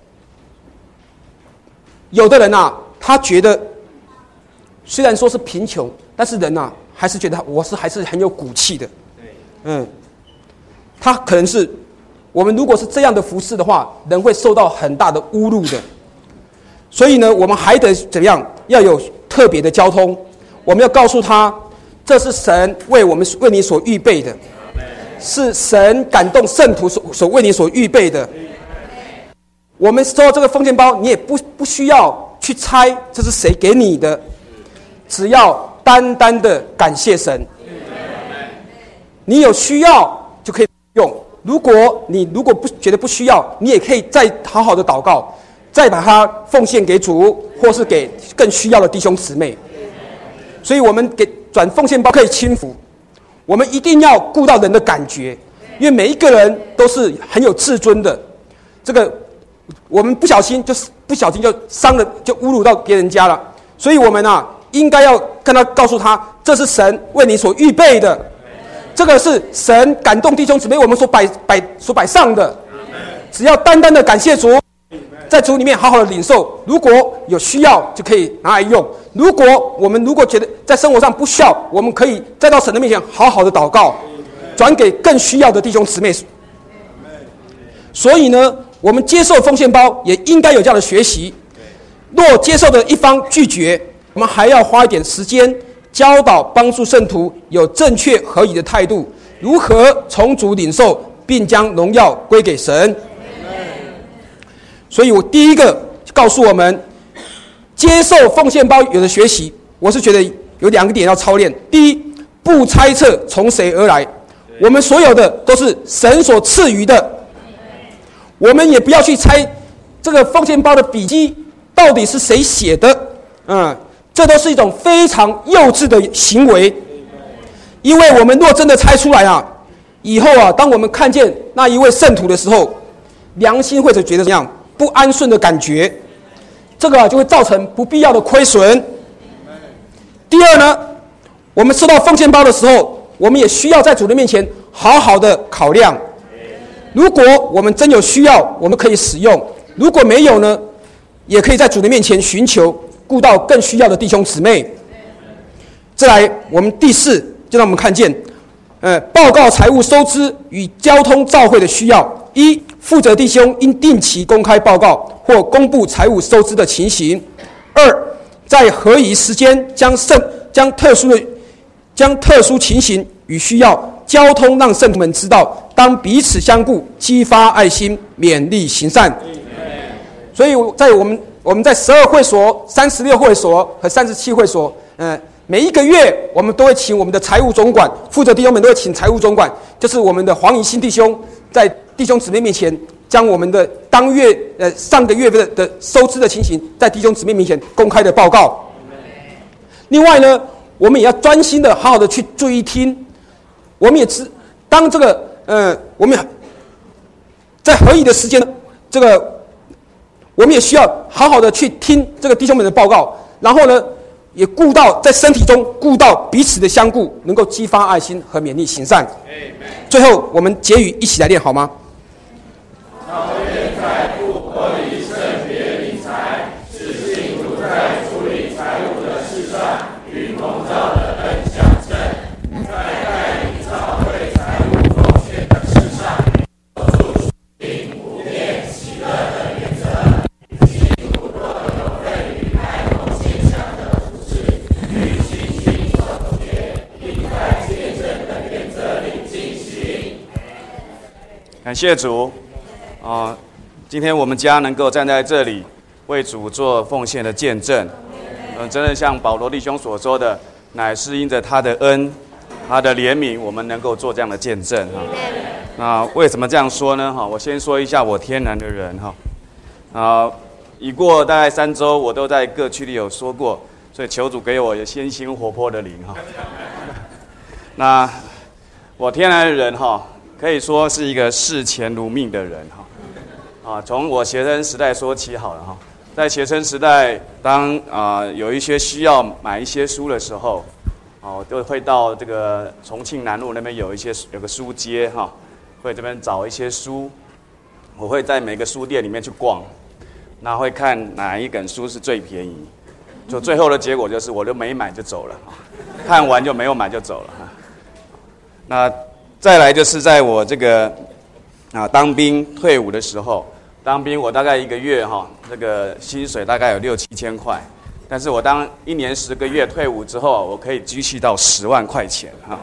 有的人啊，他觉得虽然说是贫穷，但是人啊，还是觉得我是还是很有骨气的。嗯，他可能是我们如果是这样的服事的话，人会受到很大的侮辱的。所以呢，我们还得怎么样？要有特别的交通。我们要告诉他，这是神为我们为你所预备的，是神感动圣徒所所为你所预备的。我们收到这个奉献包，你也不不需要去猜这是谁给你的，只要单单的感谢神。你有需要就可以用，如果你如果不觉得不需要，你也可以再好好的祷告，再把它奉献给主，或是给更需要的弟兄姊妹。所以我们给转奉献包可以轻浮，我们一定要顾到人的感觉，因为每一个人都是很有自尊的，这个我们不小心就是不小心就伤了，就侮辱到别人家了。所以我们啊，应该要跟他告诉他，这是神为你所预备的，这个是神感动弟兄姊妹我们所摆摆所摆上的。只要单单的感谢主，在主里面好好的领受，如果有需要就可以拿来用。如果我们如果觉得在生活上不需要，我们可以再到神的面前好好的祷告。 转给更需要的弟兄姊妹。所以呢，我们接受奉献包也应该有这样的学习。若接受的一方拒绝，我们还要花一点时间教导帮助圣徒有正确合宜的态度，如何从主领受，并将荣耀归给神。所以我第一个告诉我们，接受奉献包有的学习，我是觉得有两个点要操练。第一，不猜测从谁而来，我们所有的都是神所赐予的，我们也不要去猜这个奉献包的笔记到底是谁写的，嗯，这都是一种非常幼稚的行为。因为我们若真的猜出来啊，以后啊，当我们看见那一位圣徒的时候，良心会觉得怎样不安顺的感觉，这个、啊、就会造成不必要的亏损。第二呢，我们收到奉献包的时候，我们也需要在主的面前好好的考量。如果我们真有需要，我们可以使用；如果没有呢，也可以在主的面前寻求，顾到更需要的弟兄姊妹。再来，我们第四，就让我们看见，呃，报告财务收支与交通照会的需要。一，负责弟兄应定期公开报告或公布财务收支的情形。二，在合宜时间将圣将特殊的将特殊情形与需要交通，让圣徒们知道，当彼此相顾，激发爱心，勉励行善。所以在我们我们在十二会所、三十六会所和三十七会所，嗯、呃，每一个月我们都会请我们的财务总管，负责弟兄们都会请财务总管，就是我们的黄怡新弟兄，在弟兄姊妹面前将我们的当月呃上个月的的收支的情形，在弟兄姊妹面前公开的报告。另外呢，我们也要专心的、好好的去注意听。我们也知，当这个呃，我们在合宜的时间呢，这个我们也需要好好的去听这个弟兄们的报告，然后呢，也顾到在身体中顾到彼此的相顾，能够激发爱心和勉励行善。最后，我们结语一起来念好吗？ 超越在不合理圣别理财，是信徒在处理财务的事上与蒙召的恩相称，在带领教会财务奉献的事上，做出并普遍喜乐的原则。信徒若有份于爱奉献上的服事，与信心守节，并在见证的原则里进行。 感谢主。啊、呃，今天我们家能够站在这里为主做奉献的见证，嗯、呃，真的像保罗弟兄所说的，乃是因着他的恩、他的怜悯，我们能够做这样的见证哈。那为什么这样说呢？哈，我先说一下我天然的人哈。啊，已过大概三周，我都在各区里有说过，所以求主给我有鲜心活泼的灵哈。那我天然的人哈，可以说是一个视钱如命的人哈。啊，从我学生时代说起好了哈。在学生时代，当啊、呃、有一些需要买一些书的时候，啊，我都会到这个重庆南路那边有一些有个书街哈，会这边找一些书，我会在每个书店里面去逛，那会看哪一本书是最便宜，就最后的结果就是我就没买就走了，看完就没有买就走了哈。那再来就是在我这个啊当兵退伍的时候。当兵我大概一个月哈，这个薪水大概有六七千块，但是我当一年十个月退伍之后，我可以积蓄到十万块钱哈。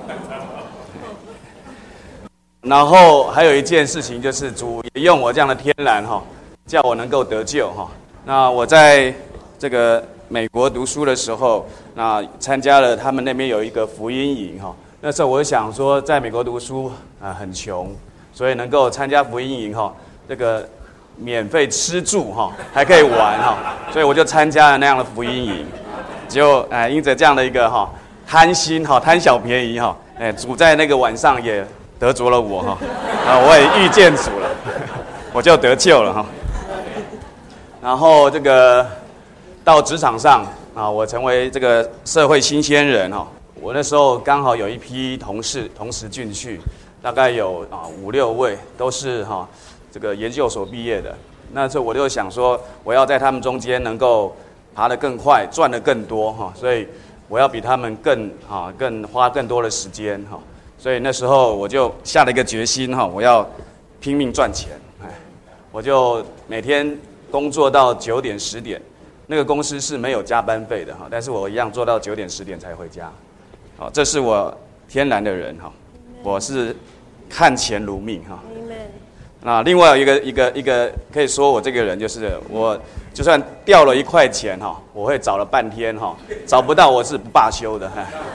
然后还有一件事情就是主也用我这样的天然哈，叫我能够得救哈。那我在这个美国读书的时候，那参加了他们那边有一个福音营哈。那时候我想说，在美国读书啊很穷，所以能够参加福音营哈，这个。免费吃住哈，还可以玩哈，所以我就参加了那样的福音营，就哎因着这样的一个哈贪心哈贪小便宜哈，哎主在那个晚上也得着了我哈，啊我也遇见主了，我就得救了哈。然后这个到职场上啊，我成为这个社会新鲜人哈，我那时候刚好有一批同事同时进去，大概有啊五六位都是哈。这个研究所毕业的，那时候我就想说，我要在他们中间能够爬得更快，赚得更多哈，所以我要比他们更啊更花更多的时间哈， 所以那时候我就下了一个决心哈，我要拼命赚钱，哎，我就每天工作到九点十点，那个公司是没有加班费的哈，但是我一样做到九点十点才回家，好，这是我天然的人哈，我是看钱如命哈。那另外有一个一个一个可以说我这个人就是我就算掉了一块钱哈，我会找了半天哈，找不到我是不罢休的。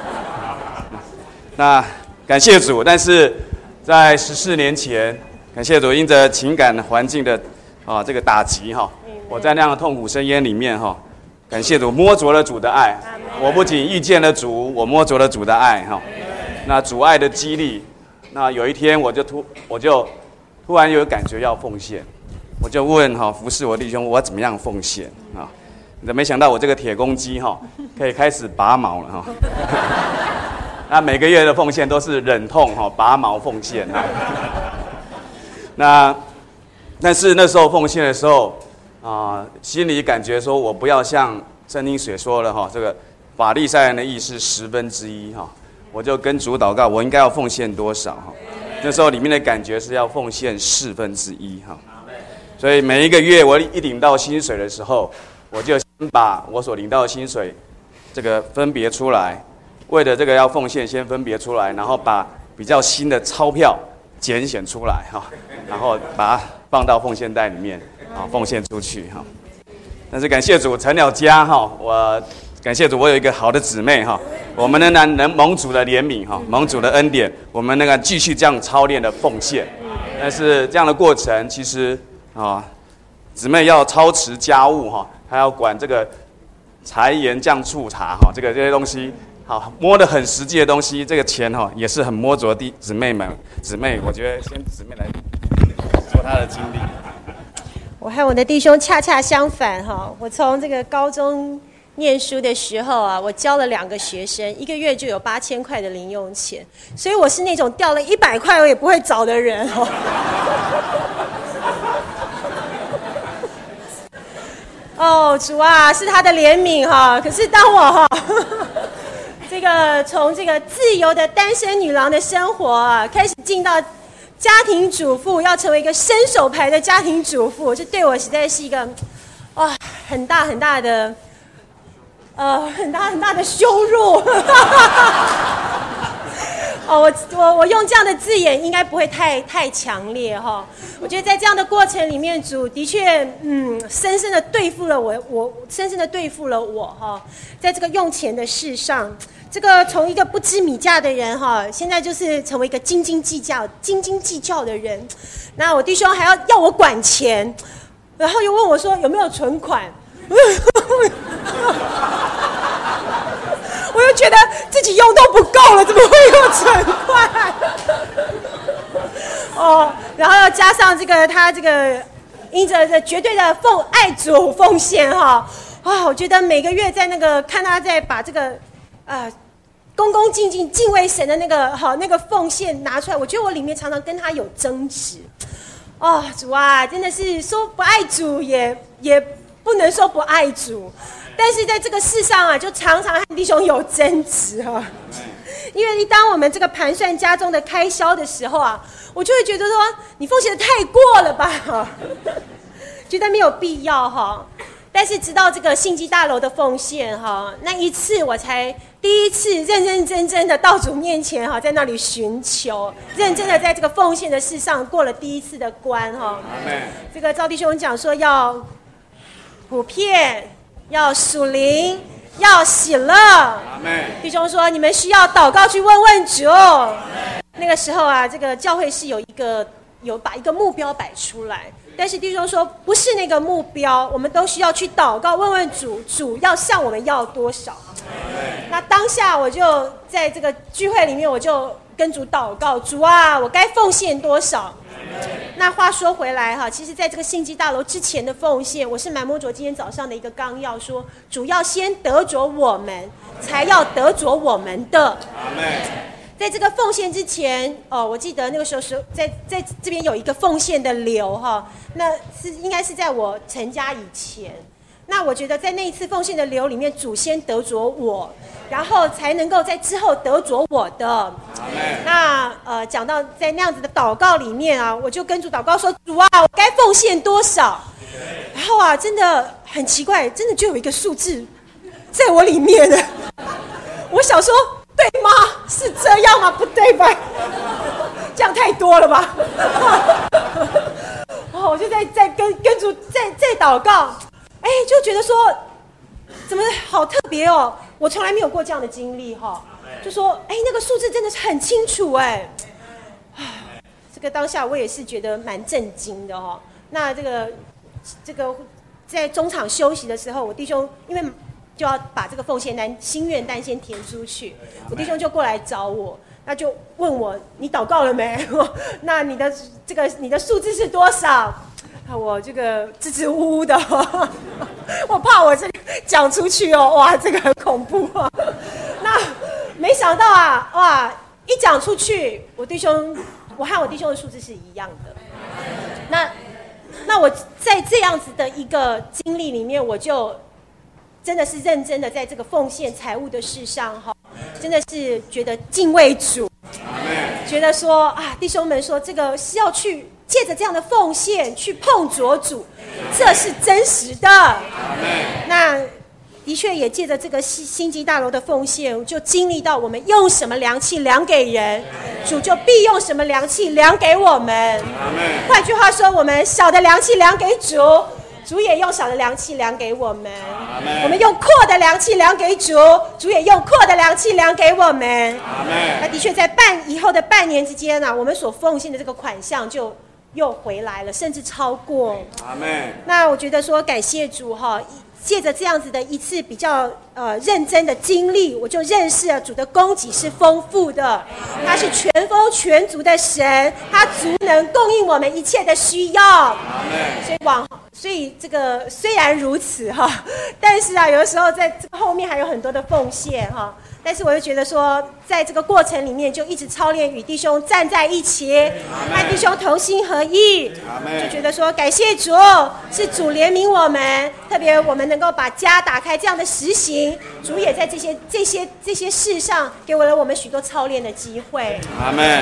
那感谢主，但是在十四年前，感谢主，因着情感环境的啊这个打击哈，我在那样的痛苦深渊里面哈，感谢主摸着了主的爱，我不仅遇见了主，我摸着了主的爱哈。那主爱的激励，那有一天我就突我就。突然有感觉要奉献，我就问哈服侍我弟兄，我怎么样奉献啊？没想到我这个铁公鸡哈，可以开始拔毛了哈。那每个月的奉献都是忍痛哈拔毛奉献啊。那但是那时候奉献的时候啊，心里感觉说我不要像圣经所说了哈，这个法利赛人的义是十分之一哈，我就跟主祷告，我应该要奉献多少哈？那时候里面的感觉是要奉献四分之一哈，所以每一个月我一领到薪水的时候，我就先把我所领到的薪水这个分别出来，为了这个要奉献先分别出来，然后把比较新的钞票拣选出来哈，然后把它放到奉献袋里面啊，奉献出去哈。但是感谢主成了家哈，我感谢主，我有一个好的姊妹哈。我们仍然能蒙主的怜悯哈，蒙主的恩典，我们那个继续这样操练的奉献。但是这样的过程，其实啊，姊妹要操持家务哈，还要管这个柴盐酱醋茶哈，这个这些东西，好摸得很实际的东西，这个钱哈也是很摸着的。姊妹们，姊妹，我觉得先姊妹来说她的经历。 我和我的弟兄恰恰相反哈，我从这个高中念书的时候啊，我教了两个学生，一个月就有八千块的零用钱，所以我是那种掉了一百块我也不会找的人哦。哦，主啊，是他的怜悯哈。可是当我哈，这个从这个自由的单身女郎的生活啊，开始进到家庭主妇，要成为一个伸手牌的家庭主妇，这对我实在是一个哇很大很大的。呃，很大很大的羞辱。哦，我我我用这样的字眼应该不会太太强烈哈。我觉得在这样的过程里面，主的确嗯，深深的对付了我，我深深的对付了我哈。在这个用钱的事上，这个从一个不知米价的人哈，现在就是成为一个斤斤计较、斤斤计较的人。那我弟兄还要要我管钱，然后又问我说有没有存款。我又觉得自己用都不够了，怎么会有存款？哦，然后要加上这个他这个因着这绝对的奉爱主奉献哈，哇！我觉得每个月在那个看他在把这个呃恭恭敬敬敬畏神的那个好那个奉献拿出来，我觉得我里面常常跟他有争执。哦，主啊，真的是说不爱主也也。不能说不爱主，但是在这个世上啊，就常常和弟兄有争执啊。因为当我们这个盘算家中的开销的时候啊，我就会觉得说，你奉献的太过了吧，觉得没有必要哈。但是直到这个信基大楼的奉献哈，那一次我才第一次认认真真的到主面前哈，在那里寻求，认真的在这个奉献的事上过了第一次的关哈。这个赵弟兄讲说要。普遍要属灵，要喜乐。弟兄说，你们需要祷告去问问主。那个时候啊，这个教会是有一个有把一个目标摆出来，但是弟兄说不是那个目标，我们都需要去祷告问问主，主要向我们要多少。那当下我就在这个聚会里面，我就跟主祷告，主啊，我该奉献多少？那话说回来哈，其实在这个信基大楼之前的奉献，我是蛮摸着今天早上的一个纲要说，主要先得着我们，才要得着我们的。在这个奉献之前，哦，我记得那个时候是在在这边有一个奉献的流哈，那是应该是在我成家以前。 那我觉得在那一次奉献的流里面，主先得着我，然后才能够在之后得着我的。那呃，讲到在那样子的祷告里面啊，我就跟主祷告说：主啊，我该奉献多少？然后啊，真的很奇怪，真的就有一个数字在我里面的。我想说，对吗？是这样吗？不对吧？这样太多了吧？哦，我就在在跟跟主在在祷告。哎，就觉得说，怎么好特别哦！我从来没有过这样的经历哈、哦。就说，哎，那个数字真的是很清楚哎。这个当下我也是觉得蛮震惊的哦。那这个这个在中场休息的时候，我弟兄因为就要把这个奉献单、心愿单先填出去，我弟兄就过来找我，那就问我：你祷告了没？那你的这个你的数字是多少？我这个支支吾吾的、哦，我怕我这讲出去哦，哇，这个很恐怖啊。那没想到啊，哇，一讲出去，我弟兄，我和我弟兄的数字是一样的。那那我在这样子的一个经历里面，我就真的是认真的在这个奉献财务的事上哈，真的是觉得敬畏主，觉得说啊，弟兄们说这个是要去。借着这样的奉献去碰着主，这是真实的。那的确也借着这个星际大楼的奉献，就经历到我们用什么量器量给人，主就必用什么量器量给我们。换句话说，我们小的量器量给主，主也用小的量器量给我们。我们用阔的量器量给主，主也用阔的量器量给我们。那的确在半以后的半年之间啊，我们所奉献的这个款项就又回来了，甚至超过。 阿们。 那我觉得说，感谢主哈，借着这样子的一次比较呃认真的经历，我就认识了主的供给是丰富的，他是全丰全足的神，他足能供应我们一切的需要。所以往所以这个虽然如此哈，但是啊，有的时候在这个后面还有很多的奉献哈。但是我就觉得说，在这个过程里面，就一直操练与弟兄站在一起，和弟兄同心合意，就觉得说感谢主，是主怜悯我们，特别我们能够把家打开这样的实行，主也在这些这些这些事上给我了我们许多操练的机会。 阿们。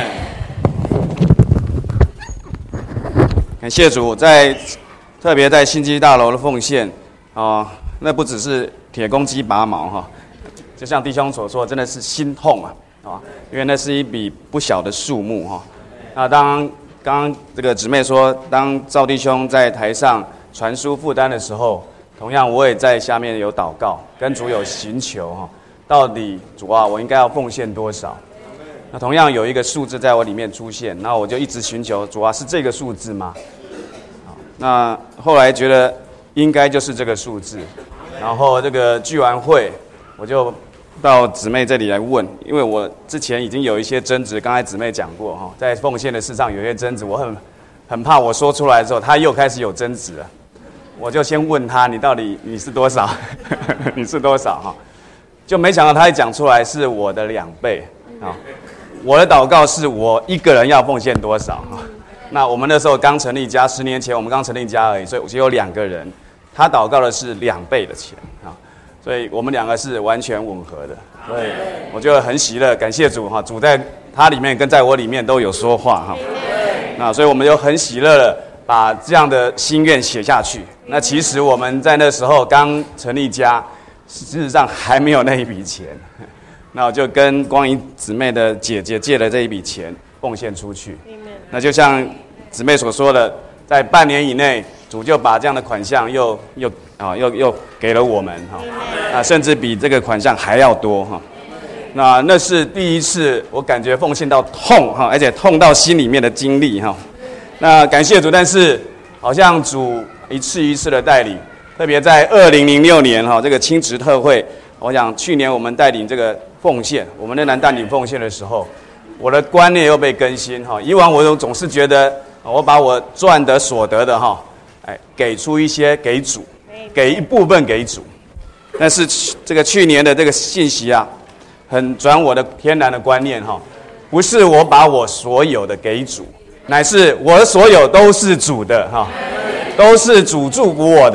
感谢主，在特别在新基大楼的奉献啊、哦，那不只是铁公鸡拔毛哈。就像弟兄所说，真的是心痛啊，啊，因为那是一笔不小的数目哈。那当刚刚这个姊妹说，当赵弟兄在台上传输负担的时候，同样我也在下面有祷告，跟主有寻求哈，到底主啊，我应该要奉献多少？那同样有一个数字在我里面出现，那我就一直寻求主啊，是这个数字吗？那后来觉得应该就是这个数字，然后这个聚完会。我就到姊妹这里来问，因为我之前已经有一些争执，刚才姊妹讲过哈，在奉献的事上有一些争执，我很很怕我说出来之后，他又开始有争执了，我就先问他，你到底你是多少？你是多少哈？就没想到他一讲出来是我的两倍啊！我的祷告是我一个人要奉献多少哈？那我们那时候刚成立家，十年前我们刚成立家而已，所以只有两个人，他祷告的是两倍的钱啊。所以我们两个是完全吻合的，所以我就很喜乐，感谢主哈，主在他里面跟在我里面都有说话哈。那所以我们就很喜乐的把这样的心愿写下去。那其实我们在那时候刚成立家，事实上还没有那一笔钱，那我就跟光影姊妹的姐姐借了这一笔钱奉献出去。那就像姊妹所说的，在半年以内，主就把这样的款项又又啊又又给了我们哈，啊甚至比这个款项还要多哈。那那是第一次我感觉奉献到痛哈，而且痛到心里面的经历哈。那感谢主，但是好像主一次一次的带领，特别在二零零六年哈这个亲职特会，我想去年我们带领这个奉献，我们仍然带领奉献的时候，我的观念又被更新哈。以往我总总是觉得我把我赚得所得的哈。哎，给出一些给主，给一部分给主，但是这个去年的这个信息啊，很转我的天然的观念哈，不是我把我所有的给主，乃是我的所有都是主的哈，都是主祝福我的，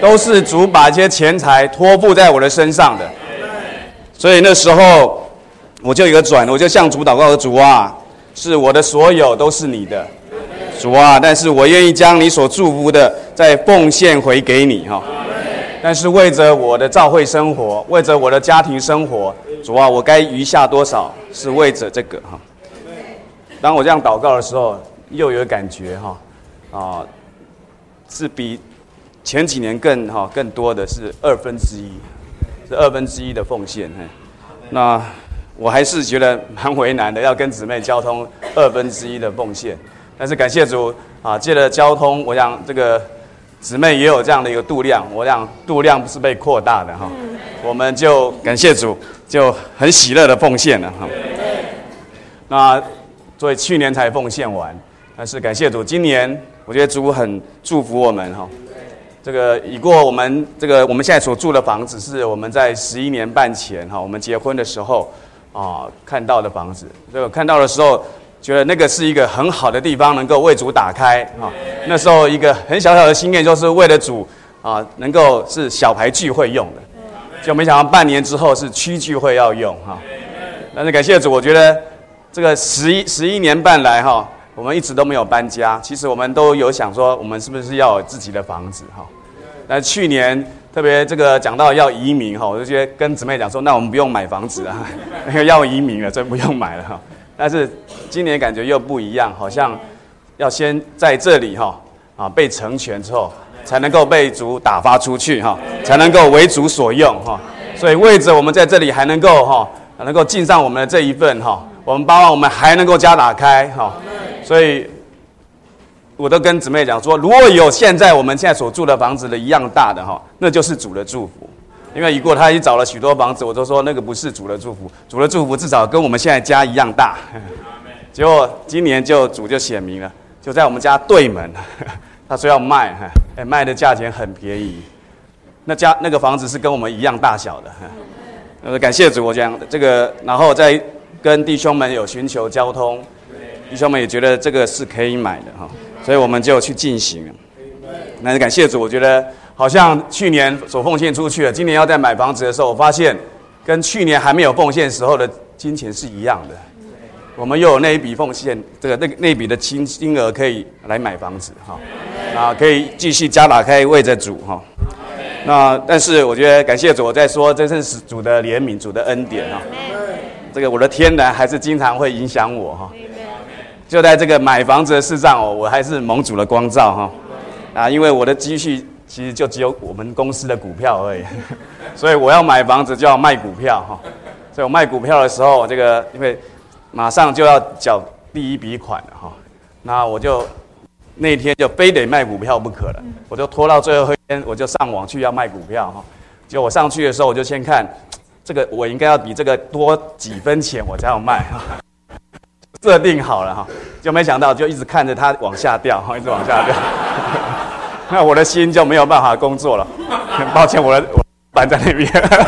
都是主把一些钱财托付在我的身上的。所以那时候我就有一个转，我就向主祷告说：主啊，是我的所有都是你的，主啊，但是我愿意将你所祝福的再奉献回给你哈。但是为着我的教会生活，为着我的家庭生活，主啊，我该余下多少是为着这个哈。当我这样祷告的时候，又有感觉哈，啊，是比前几年更哈更多的是二分之一，是二分之一的奉献。那我还是觉得蛮为难的，要跟姊妹交通二分之一的奉献。但是感谢主啊，借着交通，我想这个姊妹也有这样的一个度量，我想度量是被扩大的哈。我们就感谢主，就很喜乐的奉献了哈。那所以去年才奉献完，但是感谢主，今年我觉得主很祝福我们哈。这个已过我们这个我们现在所住的房子，是我们在十一年半前哈，我们结婚的时候啊看到的房子。这个看到的时候，觉得那个是一个很好的地方，能够为主打开啊。那时候一个很小小的心愿，就是为了主啊，能够是小牌聚会用的，就没想到半年之后是区聚会要用哈。但是感谢主，我觉得这个十一十一年半来哈，我们一直都没有搬家。其实我们都有想说，我们是不是要有自己的房子哈？但去年特别这个讲到要移民哈，我就觉得跟姊妹讲说，那我们不用买房子啊，那个要移民了，真不用买了哈。但是今年感觉又不一样，好像要先在这里哈啊被成全之后，才能够被主打发出去哈，才能够为主所用哈。所以为着我们在这里还能够哈，能够尽上我们的这一份哈，我们盼望我们还能够加打开哈。所以我都跟姊妹讲说，如果有现在我们现在所住的房子的一样大的哈，那就是主的祝福。因为已过他已经找了许多房子，我都说那个不是主的祝福，主的祝福至少跟我们现在家一样大。结果今年就主就显明了，就在我们家对门，他说要卖，哎，卖的价钱很便宜，那家那个房子是跟我们一样大小的。呃，感谢主，我讲这个，然后再跟弟兄们有寻求交通，弟兄们也觉得这个是可以买的哈，所以我们就去进行。那感谢主，我觉得。好像去年所奉献出去了，今年要再买房子的时候，我发现跟去年还没有奉献时候的金钱是一样的。我们又有那一笔奉献，这个那那一笔的金金额可以来买房子哈，啊，可以继续加打开为着主哈。那但是我觉得感谢主，我在说这是主的怜悯，主的恩典哈。这个我的天然还是经常会影响我哈。就在这个买房子的事上哦，我还是蒙主的光照哈。啊，因为我的积蓄。其实就只有我们公司的股票而已，所以我要买房子就要卖股票哈。所以我卖股票的时候，这个因为马上就要缴第一笔款了哈，那我就那天就非得卖股票不可了，我就拖到最后一天，我就上网去要卖股票哈。结果我上去的时候，我就先看这个我应该要比这个多几分钱我才要卖哈，设定好了哈，就没想到就一直看着它往下掉哈，一直往下掉。那我的心就没有办法工作了，很抱歉，我的我板在那边，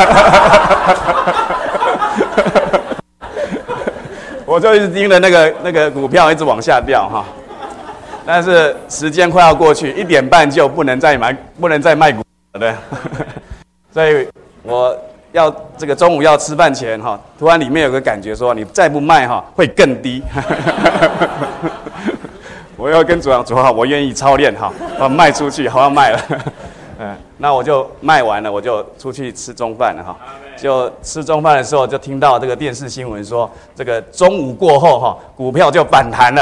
我就一直盯着那个那个股票一直往下掉哈。但是时间快要过去，一点半就不能再买，不能再卖股了，对。所以我要这个中午要吃饭前哈，突然里面有个感觉说，你再不卖哈会更低。我要跟主讲，主啊，我愿意操练哈，我卖出去，好要卖了，嗯，那我就卖完了，我就出去吃中饭了哈。就吃中饭的时候，就听到这个电视新闻说，这个中午过后哈，股票就反弹了。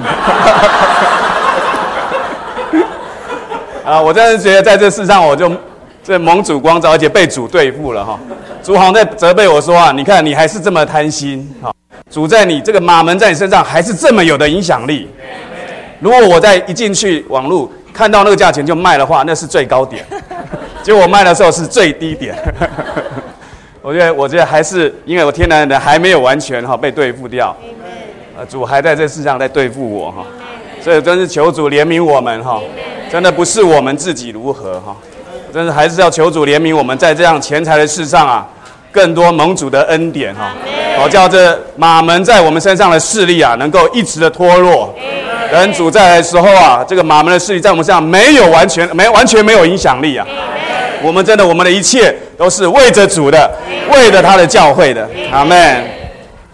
啊，我真的觉得在这世上，我就这蒙主光照，而且被主对付了哈。主好像在责备我说啊，你看你还是这么贪心哈，主在你这个马门在你身上还是这么有的影响力。如果我在一进去网络看到那个价钱就卖的话，那是最高点，结果我卖的时候是最低点。我觉得，我觉得还是因为我天然的还没有完全哈被对付掉，呃，主还在这世上在对付我哈，所以真是求主怜悯我们哈，真的不是我们自己如何哈，真是还是要求主怜悯我们在这样钱财的事上啊，更多蒙主的恩典哈，好叫这马门在我们身上的势力啊，能够一直的脱落。等主再来的时候啊，这个马门的势力在我们身上没有完全没完全没有影响力啊， 我们真的，我们的一切都是为着主的，为着他的教会的。阿们。